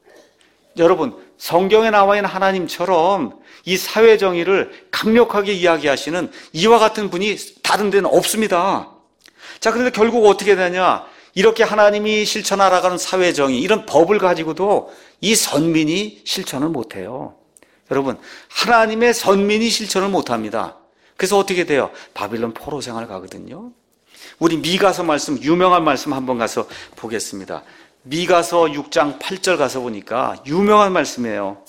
여러분, 성경에 나와 있는 하나님처럼 이 사회 정의를 강력하게 이야기하시는 이와 같은 분이 다른 데는 없습니다. 자, 그런데 결국 어떻게 되냐? 이렇게 하나님이 실천하라가는 사회 정의, 이런 법을 가지고도 이 선민이 실천을 못해요. 여러분, 하나님의 선민이 실천을 못합니다. 그래서 어떻게 돼요? 바빌론 포로 생활 가거든요. 우리 미가서 말씀, 유명한 말씀 한번 가서 보겠습니다. 미가서 6장 8절 가서 보니까 유명한 말씀이에요.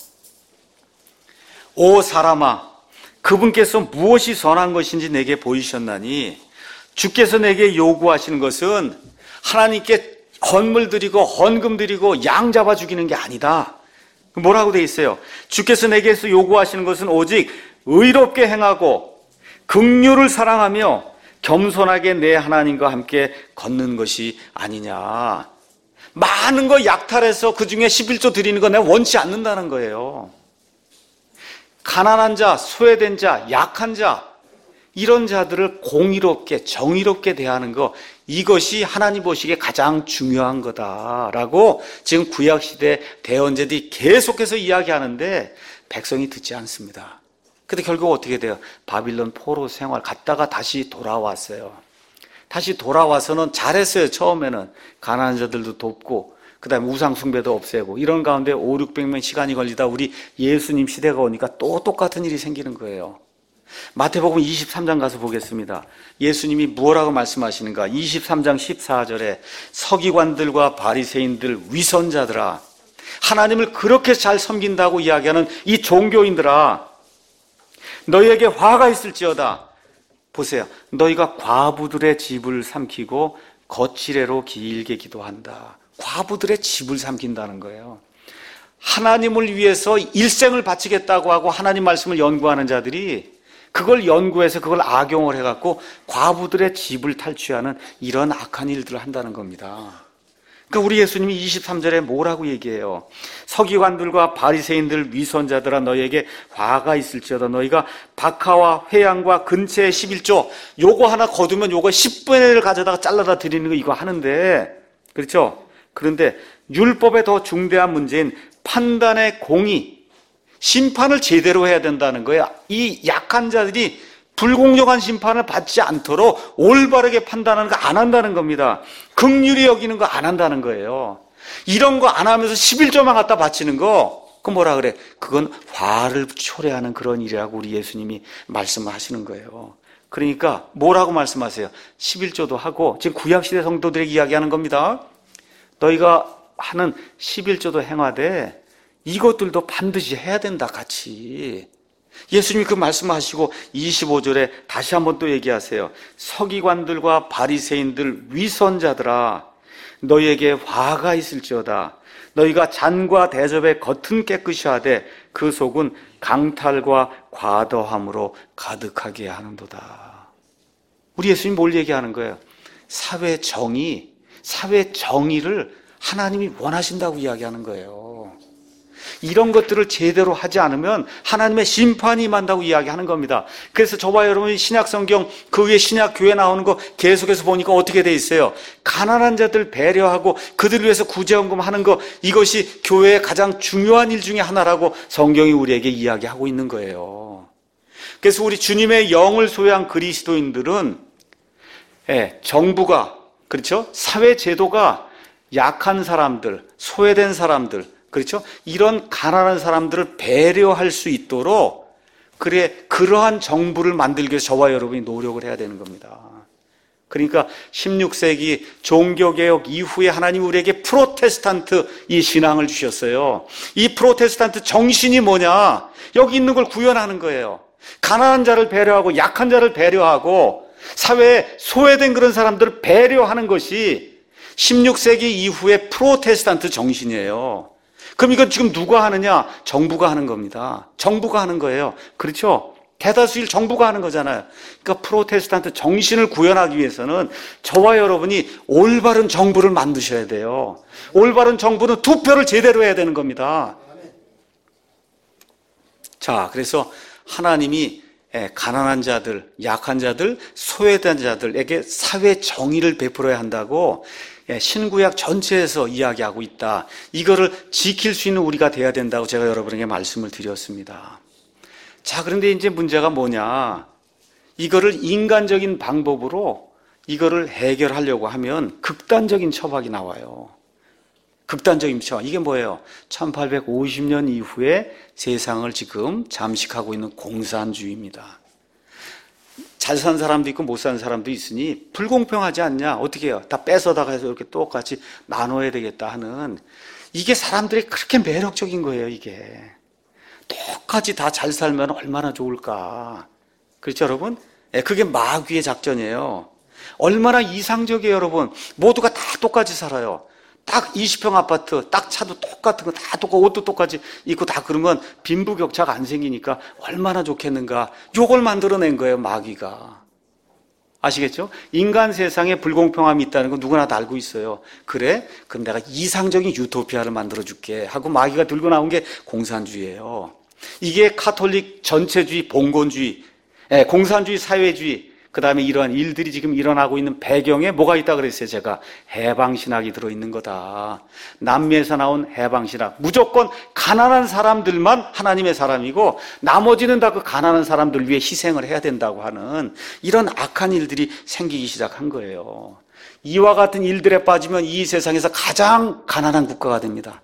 오 사람아, 그분께서 무엇이 선한 것인지 내게 보이셨나니 주께서 내게 요구하시는 것은 하나님께 헌물 드리고 헌금 드리고 양 잡아 죽이는 게 아니다. 뭐라고 돼 있어요? 주께서 내게서 요구하시는 것은 오직 의롭게 행하고 긍휼을 사랑하며 겸손하게 내 하나님과 함께 걷는 것이 아니냐. 많은 거 약탈해서 그 중에 11조 드리는 거 내가 원치 않는다는 거예요. 가난한 자, 소외된 자, 약한 자, 이런 자들을 공의롭게 정의롭게 대하는 것, 이것이 하나님 보시기에 가장 중요한 거다라고 지금 구약시대 대언제들이 계속해서 이야기하는데 백성이 듣지 않습니다. 근데 결국 어떻게 돼요? 바빌론 포로 생활 갔다가 다시 돌아왔어요. 다시 돌아와서는 잘했어요. 처음에는 가난한 자들도 돕고 그 다음에 우상 숭배도 없애고 이런 가운데 500~600년 시간이 걸리다 우리 예수님 시대가 오니까 또 똑같은 일이 생기는 거예요. 마태복음 23장 가서 보겠습니다. 예수님이 무엇라고 말씀하시는가? 23장 14절에 서기관들과 바리새인들 위선자들아, 하나님을 그렇게 잘 섬긴다고 이야기하는 이 종교인들아, 너희에게 화가 있을지어다. 보세요. 너희가 과부들의 집을 삼키고 거칠애로 길게 기도한다. 과부들의 집을 삼킨다는 거예요. 하나님을 위해서 일생을 바치겠다고 하고 하나님 말씀을 연구하는 자들이 그걸 연구해서 그걸 악용을 해갖고 과부들의 집을 탈취하는 이런 악한 일들을 한다는 겁니다. 그러니까 우리 예수님이 23절에 뭐라고 얘기해요? 서기관들과 바리새인들 위선자들아, 너희에게 화가 있을지어다. 너희가 박하와 회양과 근체의 11조, 요거 하나 거두면 요거 10분의 1을 가져다가 잘라다 드리는 거 이거 하는데, 그렇죠? 그런데 율법의 더 중대한 문제인 판단의 공의, 심판을 제대로 해야 된다는 거예요. 이 약한 자들이 불공정한 심판을 받지 않도록 올바르게 판단하는 거 안 한다는 겁니다. 긍휼히 여기는 거 안 한다는 거예요. 이런 거 안 하면서 11조만 갖다 바치는 거, 그건 뭐라 그래? 그건 화를 초래하는 그런 일이라고 우리 예수님이 말씀하시는 거예요. 그러니까 뭐라고 말씀하세요? 11조도 하고, 지금 구약시대 성도들에게 이야기하는 겁니다. 너희가 하는 11조도 행하되 이것들도 반드시 해야 된다, 같이. 예수님이 그 말씀하시고 25절에 다시 한번 또 얘기하세요. 서기관들과 바리새인들 위선자들아, 너희에게 화가 있을지어다. 너희가 잔과 대접의 겉은 깨끗이 하되 그 속은 강탈과 과도함으로 가득하게 하는도다. 우리 예수님이 뭘 얘기하는 거예요? 사회 정의를 하나님이 원하신다고 이야기하는 거예요. 이런 것들을 제대로 하지 않으면 하나님의 심판이 임한다고 이야기하는 겁니다. 그래서 저와 여러분이 신약성경 그 위에 신약교회 나오는 거 계속해서 보니까 어떻게 돼 있어요? 가난한 자들 배려하고 그들을 위해서 구제헌금 하는 거, 이것이 교회의 가장 중요한 일 중에 하나라고 성경이 우리에게 이야기하고 있는 거예요. 그래서 우리 주님의 영을 소유한 그리스도인들은 정부가, 그렇죠? 사회 제도가 약한 사람들, 소외된 사람들, 그렇죠? 이런 가난한 사람들을 배려할 수 있도록 그러한 정부를 만들기 위해서 저와 여러분이 노력을 해야 되는 겁니다. 그러니까 16세기 종교개혁 이후에 하나님 우리에게 프로테스탄트 이 신앙을 주셨어요. 이 프로테스탄트 정신이 뭐냐? 여기 있는 걸 구현하는 거예요. 가난한 자를 배려하고 약한 자를 배려하고 사회에 소외된 그런 사람들을 배려하는 것이 16세기 이후의 프로테스탄트 정신이에요. 그럼 이건 지금 누가 하느냐? 정부가 하는 겁니다. 정부가 하는 거예요. 그렇죠? 대다수일 정부가 하는 거잖아요. 그러니까 프로테스탄트 정신을 구현하기 위해서는 저와 여러분이 올바른 정부를 만드셔야 돼요. 올바른 정부는 투표를 제대로 해야 되는 겁니다. 자, 그래서 하나님이 가난한 자들, 약한 자들, 소외된 자들에게 사회 정의를 베풀어야 한다고 신구약 전체에서 이야기하고 있다. 이거를 지킬 수 있는 우리가 돼야 된다고 제가 여러분에게 말씀을 드렸습니다. 자, 그런데 이제 문제가 뭐냐? 이거를 인간적인 방법으로 이거를 해결하려고 하면 극단적인 처박이 나와요. 극단적인 처박. 이게 뭐예요? 1850년 이후에 세상을 지금 잠식하고 있는 공산주의입니다. 잘 사는 사람도 있고 못 사는 사람도 있으니 불공평하지 않냐? 어떻게 해요? 다 뺏어다가 해서 이렇게 똑같이 나눠야 되겠다 하는, 이게 사람들이 그렇게 매력적인 거예요. 이게 똑같이 다 잘 살면 얼마나 좋을까? 그렇죠, 여러분? 그게 마귀의 작전이에요. 얼마나 이상적이에요, 여러분. 모두가 다 똑같이 살아요. 딱 20평 아파트, 딱 차도 똑같은 거 다 똑같고 옷도 똑같이 입고 다 그러면 빈부격차가 안 생기니까 얼마나 좋겠는가. 요걸 만들어낸 거예요, 마귀가. 아시겠죠? 인간 세상에 불공평함이 있다는 거 누구나 다 알고 있어요. 그래? 그럼 내가 이상적인 유토피아를 만들어줄게 하고 마귀가 들고 나온 게 공산주의예요. 이게 카톨릭 전체주의, 봉건주의, 공산주의, 사회주의, 그 다음에 이러한 일들이 지금 일어나고 있는 배경에 뭐가 있다 그랬어요. 제가 해방신학이 들어있는 거다. 남미에서 나온 해방신학. 무조건 가난한 사람들만 하나님의 사람이고 나머지는 다 그 가난한 사람들 위해 희생을 해야 된다고 하는 이런 악한 일들이 생기기 시작한 거예요. 이와 같은 일들에 빠지면 이 세상에서 가장 가난한 국가가 됩니다.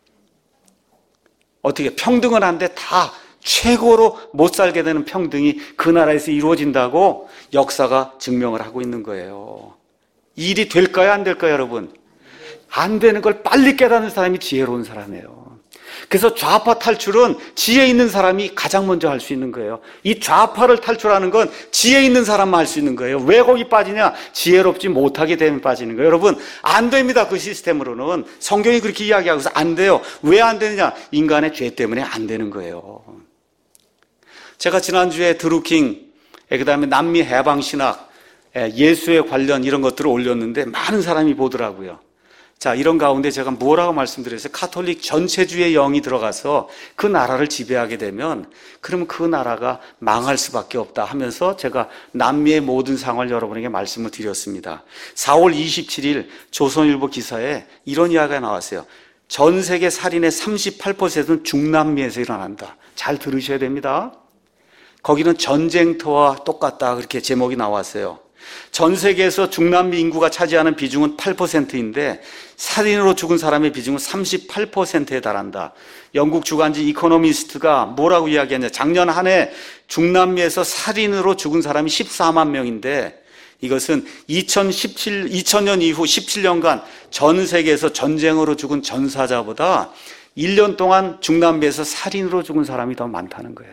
어떻게 평등은 한데 다 최고로 못 살게 되는 평등이 그 나라에서 이루어진다고 역사가 증명을 하고 있는 거예요. 일이 될까요? 안 될까요, 여러분? 안 되는 걸 빨리 깨닫는 사람이 지혜로운 사람이에요. 그래서 좌파 탈출은 지혜 있는 사람이 가장 먼저 할 수 있는 거예요. 이 좌파를 탈출하는 건 지혜 있는 사람만 할 수 있는 거예요. 왜 거기 빠지냐? 지혜롭지 못하게 되면 빠지는 거예요. 여러분, 안 됩니다. 그 시스템으로는. 성경이 그렇게 이야기하고 있어서 안 돼요. 왜 안 되느냐? 인간의 죄 때문에 안 되는 거예요. 제가 지난주에 드루킹, 그 다음에 남미 해방신학, 예수에 관련 이런 것들을 올렸는데 많은 사람이 보더라고요. 자, 이런 가운데 제가 뭐라고 말씀드렸어요? 카톨릭 전체주의 영이 들어가서 그 나라를 지배하게 되면 그러면 그 나라가 망할 수밖에 없다 하면서 제가 남미의 모든 상황을 여러분에게 말씀을 드렸습니다. 4월 27일 조선일보 기사에 이런 이야기가 나왔어요. 전 세계 살인의 38%는 중남미에서 일어난다. 잘 들으셔야 됩니다. 거기는 전쟁터와 똑같다 그렇게 제목이 나왔어요. 전 세계에서 중남미 인구가 차지하는 비중은 8%인데 살인으로 죽은 사람의 비중은 38%에 달한다. 영국 주간지 이코노미스트가 뭐라고 이야기했냐. 작년 한 해 중남미에서 살인으로 죽은 사람이 14만 명인데 이것은 2000년 이후 17년간 전 세계에서 전쟁으로 죽은 전사자보다 1년 동안 중남미에서 살인으로 죽은 사람이 더 많다는 거예요.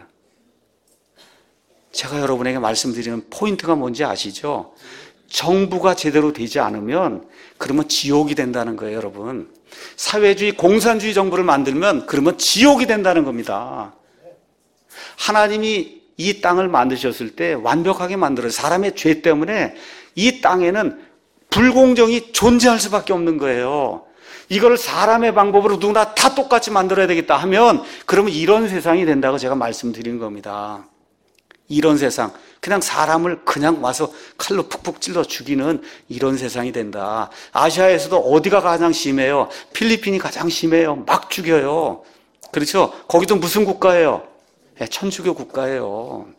제가 여러분에게 말씀드리는 포인트가 뭔지 아시죠? 정부가 제대로 되지 않으면 그러면 지옥이 된다는 거예요, 여러분. 사회주의, 공산주의 정부를 만들면 그러면 지옥이 된다는 겁니다. 하나님이 이 땅을 만드셨을 때 완벽하게 만들어요. 사람의 죄 때문에 이 땅에는 불공정이 존재할 수밖에 없는 거예요. 이걸 사람의 방법으로 누구나 다 똑같이 만들어야 되겠다 하면 그러면 이런 세상이 된다고 제가 말씀드리는 겁니다. 이런 세상, 그냥 사람을 그냥 와서 칼로 푹푹 찔러 죽이는 이런 세상이 된다. 아시아에서도 어디가 가장 심해요? 필리핀이 가장 심해요. 막 죽여요. 그렇죠? 거기도 무슨 국가예요? 천주교 국가예요.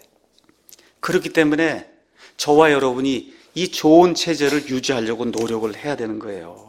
그렇기 때문에 저와 여러분이 이 좋은 체제를 유지하려고 노력을 해야 되는 거예요.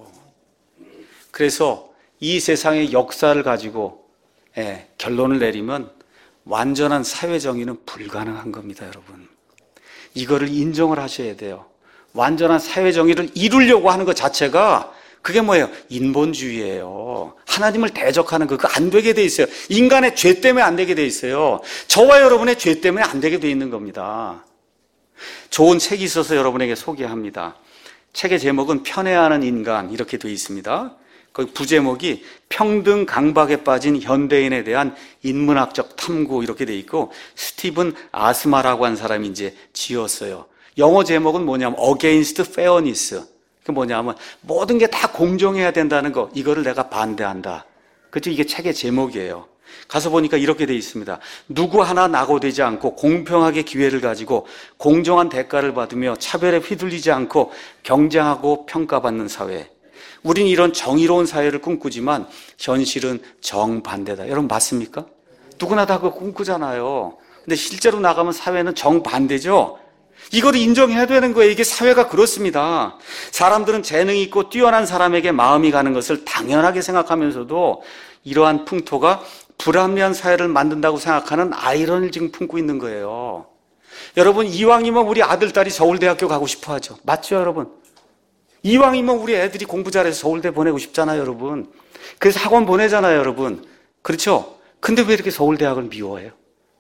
그래서 이 세상의 역사를 가지고 결론을 내리면 완전한 사회정의는 불가능한 겁니다, 여러분. 이거를 인정을 하셔야 돼요. 완전한 사회정의를 이루려고 하는 것 자체가 그게 뭐예요? 인본주의예요. 하나님을 대적하는 그거 안 되게 돼 있어요. 인간의 죄 때문에 안 되게 돼 있어요. 저와 여러분의 죄 때문에 안 되게 돼 있는 겁니다. 좋은 책이 있어서 여러분에게 소개합니다. 책의 제목은 편애하는 인간 이렇게 되어 있습니다. 거기 부제목이 평등 강박에 빠진 현대인에 대한 인문학적 탐구 이렇게 돼 있고 스티븐 아스마라고 한 사람이 이제 지었어요. 영어 제목은 뭐냐면 Against Fairness. 그 뭐냐면 모든 게 다 공정해야 된다는 거 이거를 내가 반대한다. 그렇죠? 이게 책의 제목이에요. 가서 보니까 이렇게 돼 있습니다. 누구 하나 낙오되지 않고 공평하게 기회를 가지고 공정한 대가를 받으며 차별에 휘둘리지 않고 경쟁하고 평가받는 사회. 우린 이런 정의로운 사회를 꿈꾸지만 현실은 정반대다. 여러분 맞습니까? 누구나 다 그거 꿈꾸잖아요. 근데 실제로 나가면 사회는 정반대죠. 이걸 인정해야 되는 거예요. 이게 사회가 그렇습니다. 사람들은 재능이 있고 뛰어난 사람에게 마음이 가는 것을 당연하게 생각하면서도 이러한 풍토가 불합리한 사회를 만든다고 생각하는 아이러니를 지금 품고 있는 거예요. 여러분 이왕이면 우리 아들, 딸이 서울대학교 가고 싶어 하죠. 맞죠, 여러분? 이왕이면 우리 애들이 공부 잘해서 서울대 보내고 싶잖아요, 여러분. 그래서 학원 보내잖아요, 여러분. 그렇죠? 근데 왜 이렇게 서울대학을 미워해요?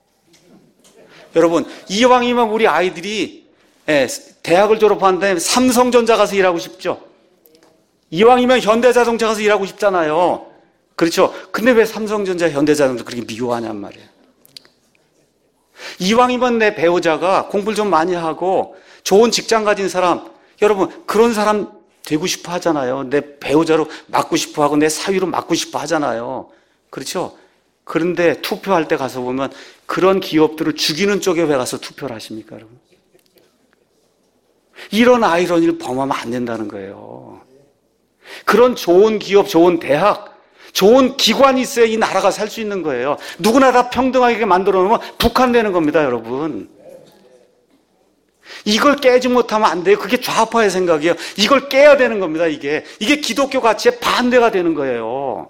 여러분, 이왕이면 우리 아이들이 대학을 졸업한 다음에 삼성전자 가서 일하고 싶죠? 이왕이면 현대자동차 가서 일하고 싶잖아요. 그렇죠? 근데 왜 삼성전자, 현대자동차 그렇게 미워하냔 말이에요. 이왕이면 내 배우자가 공부를 좀 많이 하고 좋은 직장 가진 사람, 여러분 그런 사람 되고 싶어 하잖아요. 내 배우자로 맡고 싶어 하고 내 사위로 맡고 싶어 하잖아요. 그렇죠? 그런데 투표할 때 가서 보면 그런 기업들을 죽이는 쪽에 왜 가서 투표를 하십니까, 여러분? 이런 아이러니를 범하면 안 된다는 거예요. 그런 좋은 기업, 좋은 대학, 좋은 기관이 있어야 이 나라가 살 수 있는 거예요. 누구나 다 평등하게 만들어 놓으면 북한되는 겁니다, 여러분. 이걸 깨지 못하면 안 돼요. 그게 좌파의 생각이에요. 이걸 깨야 되는 겁니다, 이게. 이게 기독교 가치에 반대가 되는 거예요.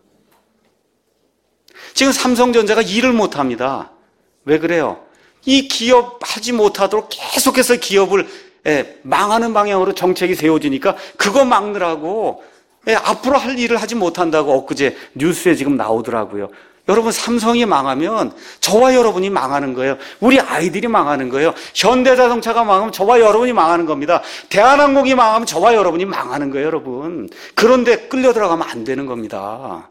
지금 삼성전자가 일을 못합니다. 왜 그래요? 이 기업 하지 못하도록 계속해서 기업을 망하는 방향으로 정책이 세워지니까 그거 막느라고 앞으로 할 일을 하지 못한다고 엊그제 뉴스에 지금 나오더라고요. 여러분, 삼성이 망하면 저와 여러분이 망하는 거예요. 우리 아이들이 망하는 거예요. 현대자동차가 망하면 저와 여러분이 망하는 겁니다. 대한항공이 망하면 저와 여러분이 망하는 거예요, 여러분. 그런데 끌려 들어가면 안 되는 겁니다.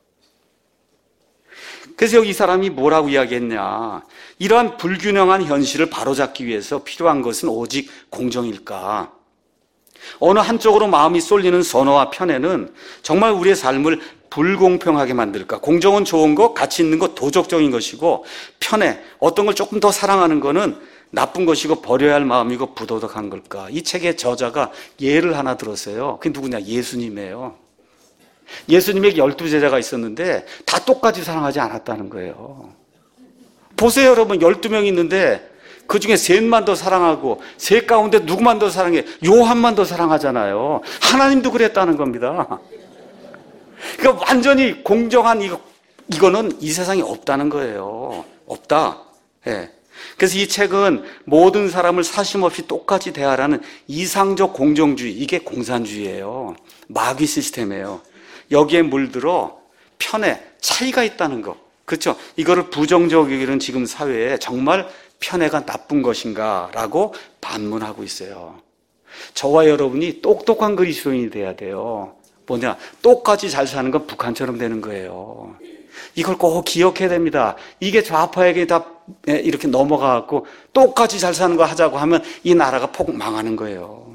그래서 여기 이 사람이 뭐라고 이야기했냐. 이러한 불균형한 현실을 바로잡기 위해서 필요한 것은 오직 공정일까? 어느 한쪽으로 마음이 쏠리는 선호와 편애는 정말 우리의 삶을 불공평하게 만들까? 공정은 좋은 것, 가치 있는 것, 도덕적인 것이고, 편애, 어떤 걸 조금 더 사랑하는 것은 나쁜 것이고 버려야 할 마음이고 부도덕한 걸까? 이 책의 저자가 예를 하나 들었어요. 그게 누구냐? 예수님이에요. 예수님에게 12제자가 있었는데 다 똑같이 사랑하지 않았다는 거예요. 보세요, 여러분. 12명이 있는데 그 중에 셋만 더 사랑하고 셋 가운데 누구만 더 사랑해? 요한만 더 사랑하잖아요. 하나님도 그랬다는 겁니다. 그러니까 완전히 공정한 이거는 이 세상에 없다는 거예요. 없다. 예. 그래서 이 책은 모든 사람을 사심없이 똑같이 대하라는 이상적 공정주의, 이게 공산주의예요. 마귀 시스템이에요. 여기에 물들어 편애, 차이가 있다는 거. 그렇죠? 이거를 부정적으로 여기는 지금 사회에 정말 편애가 나쁜 것인가라고 반문하고 있어요. 저와 여러분이 똑똑한 그리스도인이 돼야 돼요. 뭐냐? 똑같이 잘 사는 건 북한처럼 되는 거예요. 이걸 꼭 기억해야 됩니다. 이게 좌파에게 다 이렇게 넘어가갖고 똑같이 잘 사는 거 하자고 하면 이 나라가 폭 망하는 거예요.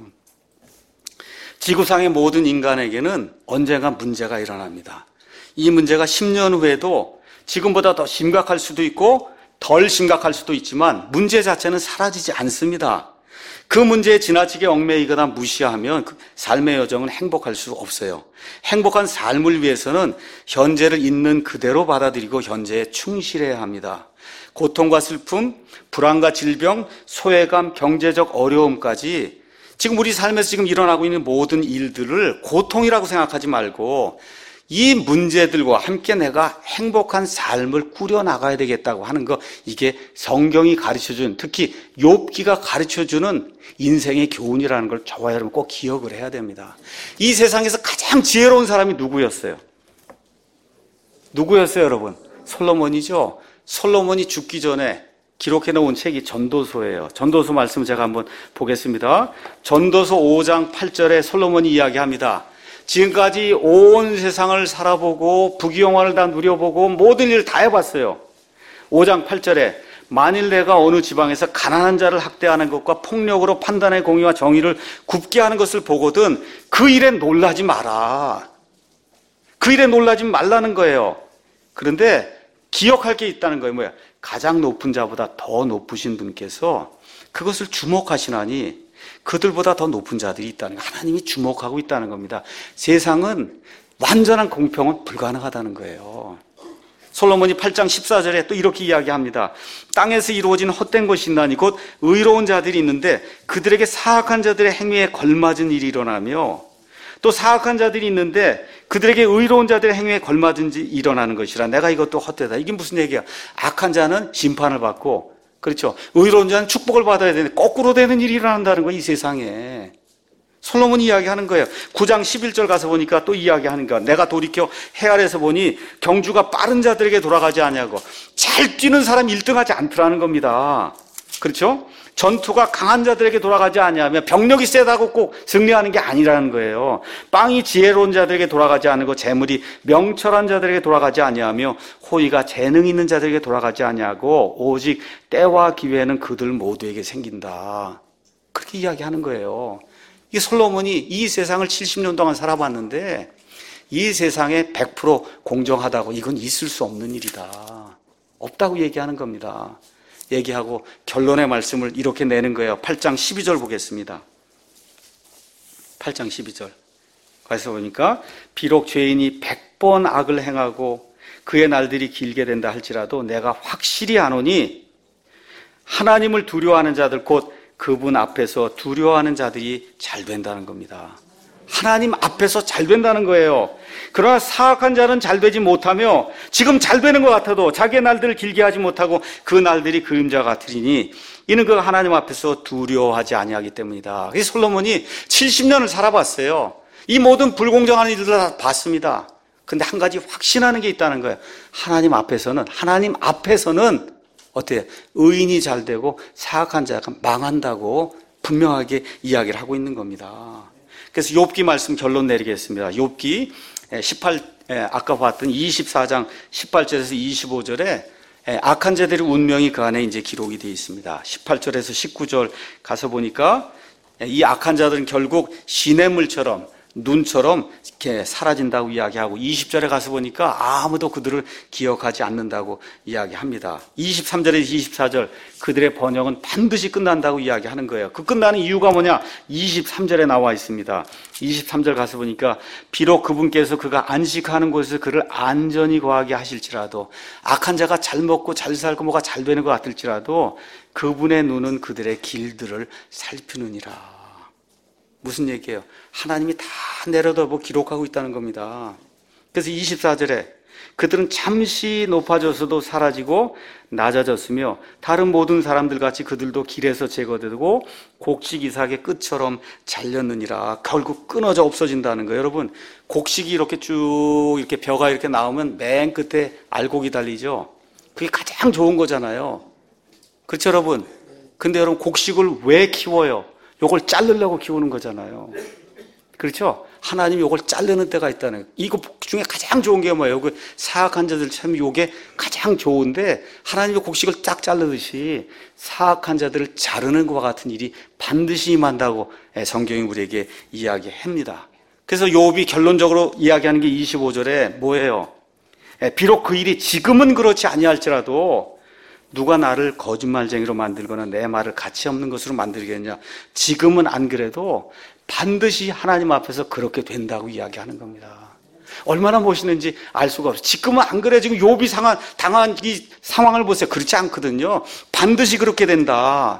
지구상의 모든 인간에게는 언젠가 문제가 일어납니다. 이 문제가 10년 후에도 지금보다 더 심각할 수도 있고 덜 심각할 수도 있지만 문제 자체는 사라지지 않습니다. 그 문제에 지나치게 얽매이거나 무시하면 그 삶의 여정은 행복할 수 없어요. 행복한 삶을 위해서는 현재를 있는 그대로 받아들이고 현재에 충실해야 합니다. 고통과 슬픔, 불안과 질병, 소외감, 경제적 어려움까지 지금 우리 삶에서 지금 일어나고 있는 모든 일들을 고통이라고 생각하지 말고 이 문제들과 함께 내가 행복한 삶을 꾸려나가야 되겠다고 하는 거, 이게 성경이 가르쳐준, 특히 욥기가 가르쳐주는 인생의 교훈이라는 걸 저와 여러분 꼭 기억을 해야 됩니다. 이 세상에서 가장 지혜로운 사람이 누구였어요? 누구였어요, 여러분? 솔로몬이죠. 솔로몬이 죽기 전에 기록해 놓은 책이 전도서예요. 전도서 말씀을 제가 한번 보겠습니다. 전도서 5장 8절에 솔로몬이 이야기합니다. 지금까지 온 세상을 살아보고 부귀영화를 다 누려보고 모든 일을 다 해봤어요. 5장 8절에 만일 내가 어느 지방에서 가난한 자를 학대하는 것과 폭력으로 판단의 공의와 정의를 굽게 하는 것을 보거든 그 일에 놀라지 마라. 그 일에 놀라지 말라는 거예요. 그런데 기억할 게 있다는 거예요. 뭐야? 가장 높은 자보다 더 높으신 분께서 그것을 주목하시나니 그들보다 더 높은 자들이 있다는 거예요. 하나님이 주목하고 있다는 겁니다. 세상은 완전한 공평은 불가능하다는 거예요. 솔로몬이 8장 14절에 또 이렇게 이야기합니다. 땅에서 이루어진 헛된 것이 있나니 곧 의로운 자들이 있는데 그들에게 사악한 자들의 행위에 걸맞은 일이 일어나며 또 사악한 자들이 있는데 그들에게 의로운 자들의 행위에 걸맞은 일이 일어나는 것이라. 내가 이것도 헛되다. 이게 무슨 얘기야? 악한 자는 심판을 받고, 그렇죠, 의로운 자는 축복을 받아야 되는데 거꾸로 되는 일이 일어난다는 거야, 이 세상에. 솔로몬이 이야기하는 거예요. 9장 11절 가서 보니까 또 이야기하는 거야. 내가 돌이켜 해 아래서 보니 경주가 빠른 자들에게 돌아가지 않냐고. 잘 뛰는 사람 1등하지 않더라는 겁니다. 그렇죠? 전투가 강한 자들에게 돌아가지 않냐면 병력이 세다고 꼭 승리하는 게 아니라는 거예요. 빵이 지혜로운 자들에게 돌아가지 않고 재물이 명철한 자들에게 돌아가지 아니하며 호의가 재능 있는 자들에게 돌아가지 아니하고 오직 때와 기회는 그들 모두에게 생긴다. 그렇게 이야기하는 거예요. 이 솔로몬이 이 세상을 70년 동안 살아봤는데 이 세상에 100% 공정하다고 이건 있을 수 없는 일이다. 없다고 얘기하는 겁니다. 얘기하고 결론의 말씀을 이렇게 내는 거예요. 8장 12절 보겠습니다. 8장 12절. 가서 보니까 비록 죄인이 100번 악을 행하고 그의 날들이 길게 된다 할지라도 내가 확실히 아노니 하나님을 두려워하는 자들 곧 그분 앞에서 두려워하는 자들이 잘 된다는 겁니다. 하나님 앞에서 잘 된다는 거예요. 그러나 사악한 자는 잘 되지 못하며 지금 잘 되는 것 같아도 자기의 날들을 길게 하지 못하고 그 날들이 그림자 같으리니 이는 그가 하나님 앞에서 두려워하지 아니하기 때문이다. 그래서 솔로몬이 70년을 살아봤어요. 이 모든 불공정한 일들을 다 봤습니다. 근데 한 가지 확신하는 게 있다는 거예요. 하나님 앞에서는 어때요? 의인이 잘 되고 사악한 자가 망한다고 분명하게 이야기를 하고 있는 겁니다. 그래서 욥기 말씀 결론 내리겠습니다. 욥기 18, 아까 봤던 24장 18절에서 25절에 악한 자들의 운명이 그 안에 이제 기록이 되어 있습니다. 18절에서 19절 가서 보니까 이 악한 자들은 결국 시냇물처럼 눈처럼 이렇게 사라진다고 이야기하고 20절에 가서 보니까 아무도 그들을 기억하지 않는다고 이야기합니다. 23절에서 24절 그들의 번영은 반드시 끝난다고 이야기하는 거예요. 그 끝나는 이유가 뭐냐? 23절에 나와 있습니다. 23절 가서 보니까 비록 그분께서 그가 안식하는 곳에서 그를 안전히 거하게 하실지라도 악한 자가 잘 먹고 잘 살고 뭐가 잘 되는 것 같을지라도 그분의 눈은 그들의 길들을 살피느니라. 무슨 얘기예요? 하나님이 다 내려다보고 기록하고 있다는 겁니다. 그래서 24절에 그들은 잠시 높아져서도 사라지고 낮아졌으며 다른 모든 사람들 같이 그들도 길에서 제거되고 곡식 이삭의 끝처럼 잘렸느니라. 결국 끊어져 없어진다는 거예요. 여러분, 곡식이 이렇게 쭉 이렇게 벼가 이렇게 나오면 맨 끝에 알곡이 달리죠. 그게 가장 좋은 거잖아요. 그렇죠, 여러분? 근데 여러분, 곡식을 왜 키워요? 요걸 자르려고 키우는 거잖아요. 그렇죠? 하나님이 요걸 자르는 때가 있다는 거예요. 이거 중에 가장 좋은 게 뭐예요? 그 사악한 자들 참 요게 가장 좋은데 하나님이 곡식을 쫙 자르듯이 사악한 자들을 자르는 것과 같은 일이 반드시 임한다고 성경이 우리에게 이야기합니다. 그래서 욥이 결론적으로 이야기하는 게 25절에 뭐예요? 비록 그 일이 지금은 그렇지 아니할지라도 누가 나를 거짓말쟁이로 만들거나 내 말을 가치 없는 것으로 만들겠냐? 지금은 안 그래도 반드시 하나님 앞에서 그렇게 된다고 이야기하는 겁니다. 얼마나 멋있는지 알 수가 없어요. 지금은 안 그래. 지금 욥이 당한 이 상황을 보세요. 그렇지 않거든요. 반드시 그렇게 된다.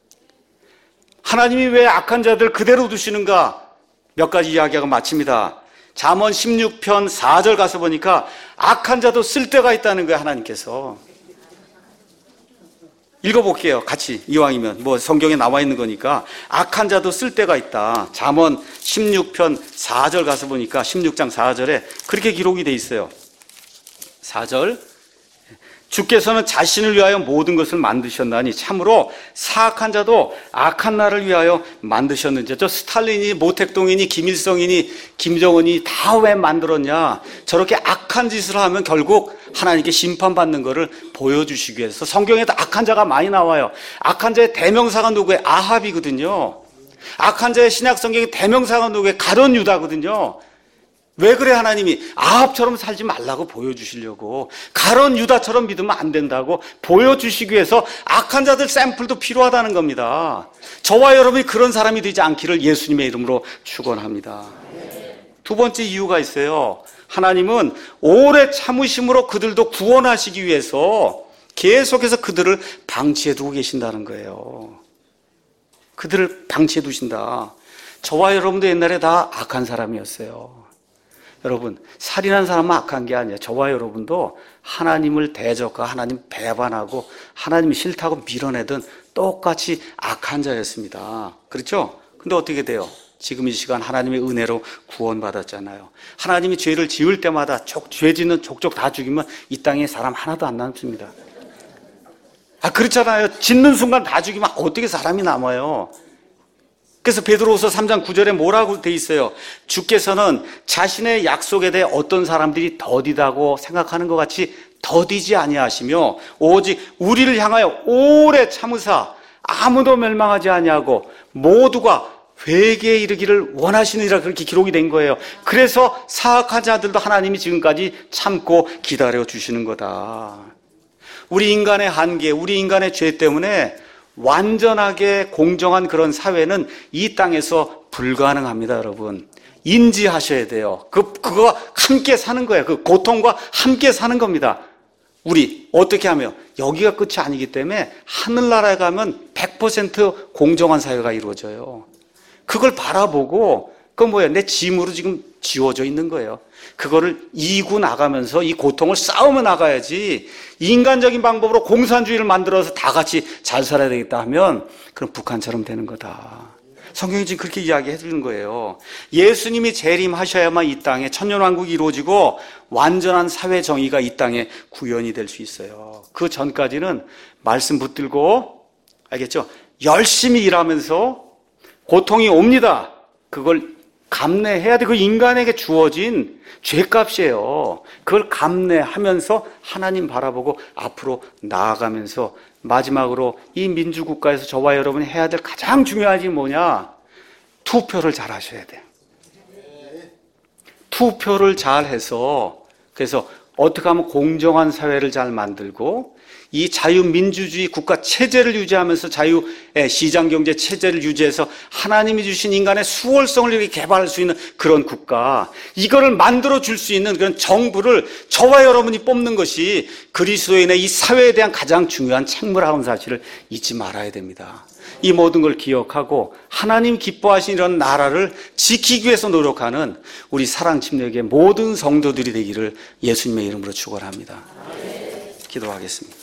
하나님이 왜 악한 자들 그대로 두시는가? 몇 가지 이야기하고 마칩니다. 잠언 16편 4절 가서 보니까 악한 자도 쓸 데가 있다는 거예요. 하나님께서. 읽어볼게요. 같이. 이왕이면 뭐 성경에 나와 있는 거니까 악한 자도 쓸 데가 있다. 잠언 16편 4절 가서 보니까 16장 4절에 그렇게 기록이 돼 있어요. 4절 주께서는 자신을 위하여 모든 것을 만드셨나니 참으로 사악한 자도 악한 날을 위하여 만드셨는지. 저 스탈린이 모택동이니 김일성이니 김정은이 다 왜 만들었냐? 저렇게 악한 짓을 하면 결국 하나님께 심판받는 것을 보여주시기 위해서. 성경에도 악한 자가 많이 나와요. 악한 자의 대명사가 누구예요? 아합이거든요. 악한 자의 신약 성경의 대명사가 누구예요? 가룟 유다거든요. 왜 그래? 하나님이 아합처럼 살지 말라고 보여주시려고. 가룟 유다처럼 믿으면 안 된다고 보여주시기 위해서 악한 자들 샘플도 필요하다는 겁니다. 저와 여러분이 그런 사람이 되지 않기를 예수님의 이름으로 축원합니다. 두 번째 이유가 있어요. 하나님은 오래 참으심으로 그들도 구원하시기 위해서 계속해서 그들을 방치해 두고 계신다는 거예요. 그들을 방치해 두신다. 저와 여러분도 옛날에 다 악한 사람이었어요. 여러분, 살인한 사람은 악한 게 아니에요. 저와 여러분도 하나님을 대적과 하나님 배반하고 하나님이 싫다고 밀어내던 똑같이 악한 자였습니다. 그렇죠? 근데 어떻게 돼요? 지금 이 시간 하나님의 은혜로 구원받았잖아요. 하나님이 죄를 지을 때마다 죄 짓는 족족 다 죽이면 이 땅에 사람 하나도 안 남습니다. 그렇잖아요. 짓는 순간 다 죽이면 어떻게 사람이 남아요? 그래서 베드로후서 3장 9절에 뭐라고 돼 있어요? 주께서는 자신의 약속에 대해 어떤 사람들이 더디다고 생각하는 것 같이 더디지 아니하시며 오직 우리를 향하여 오래 참으사 아무도 멸망하지 아니하고 모두가 회개에 이르기를 원하시느니라 그렇게 기록이 된 거예요. 그래서 사악한 자들도 하나님이 지금까지 참고 기다려 주시는 거다. 우리 인간의 한계, 우리 인간의 죄 때문에 완전하게 공정한 그런 사회는 이 땅에서 불가능합니다, 여러분. 인지하셔야 돼요. 그거 함께 사는 거예요. 그 고통과 함께 사는 겁니다. 우리 어떻게 하며 여기가 끝이 아니기 때문에 하늘나라에 가면 100% 공정한 사회가 이루어져요. 그걸 바라보고 그건 뭐예요? 내 짐으로 지금 지워져 있는 거예요. 그거를 이고 나가면서 이 고통을 싸우며 나가야지 인간적인 방법으로 공산주의를 만들어서 다 같이 잘 살아야 되겠다 하면 그럼 북한처럼 되는 거다. 성경이 지금 그렇게 이야기해 주는 거예요. 예수님이 재림하셔야만 이 땅에 천년왕국이 이루어지고 완전한 사회 정의가 이 땅에 구현이 될 수 있어요. 그 전까지는 말씀 붙들고, 알겠죠? 열심히 일하면서 고통이 옵니다. 그걸 감내해야 돼. 그 인간에게 주어진 죄값이에요. 그걸 감내하면서 하나님 바라보고 앞으로 나아가면서 마지막으로 이 민주국가에서 저와 여러분이 해야 될 가장 중요한 일이 뭐냐? 투표를 잘 하셔야 돼요. 투표를 잘 해서 그래서 어떻게 하면 공정한 사회를 잘 만들고 이 자유민주주의 국가 체제를 유지하면서 자유의 시장경제 체제를 유지해서 하나님이 주신 인간의 수월성을 이렇게 개발할 수 있는 그런 국가, 이거를 만들어 줄 수 있는 그런 정부를 저와 여러분이 뽑는 것이 그리스도인의 이 사회에 대한 가장 중요한 책무라는 사실을 잊지 말아야 됩니다. 이 모든 걸 기억하고 하나님 기뻐하신 이런 나라를 지키기 위해서 노력하는 우리 사랑침례교회 모든 성도들이 되기를 예수님의 이름으로 축원합니다. 기도하겠습니다.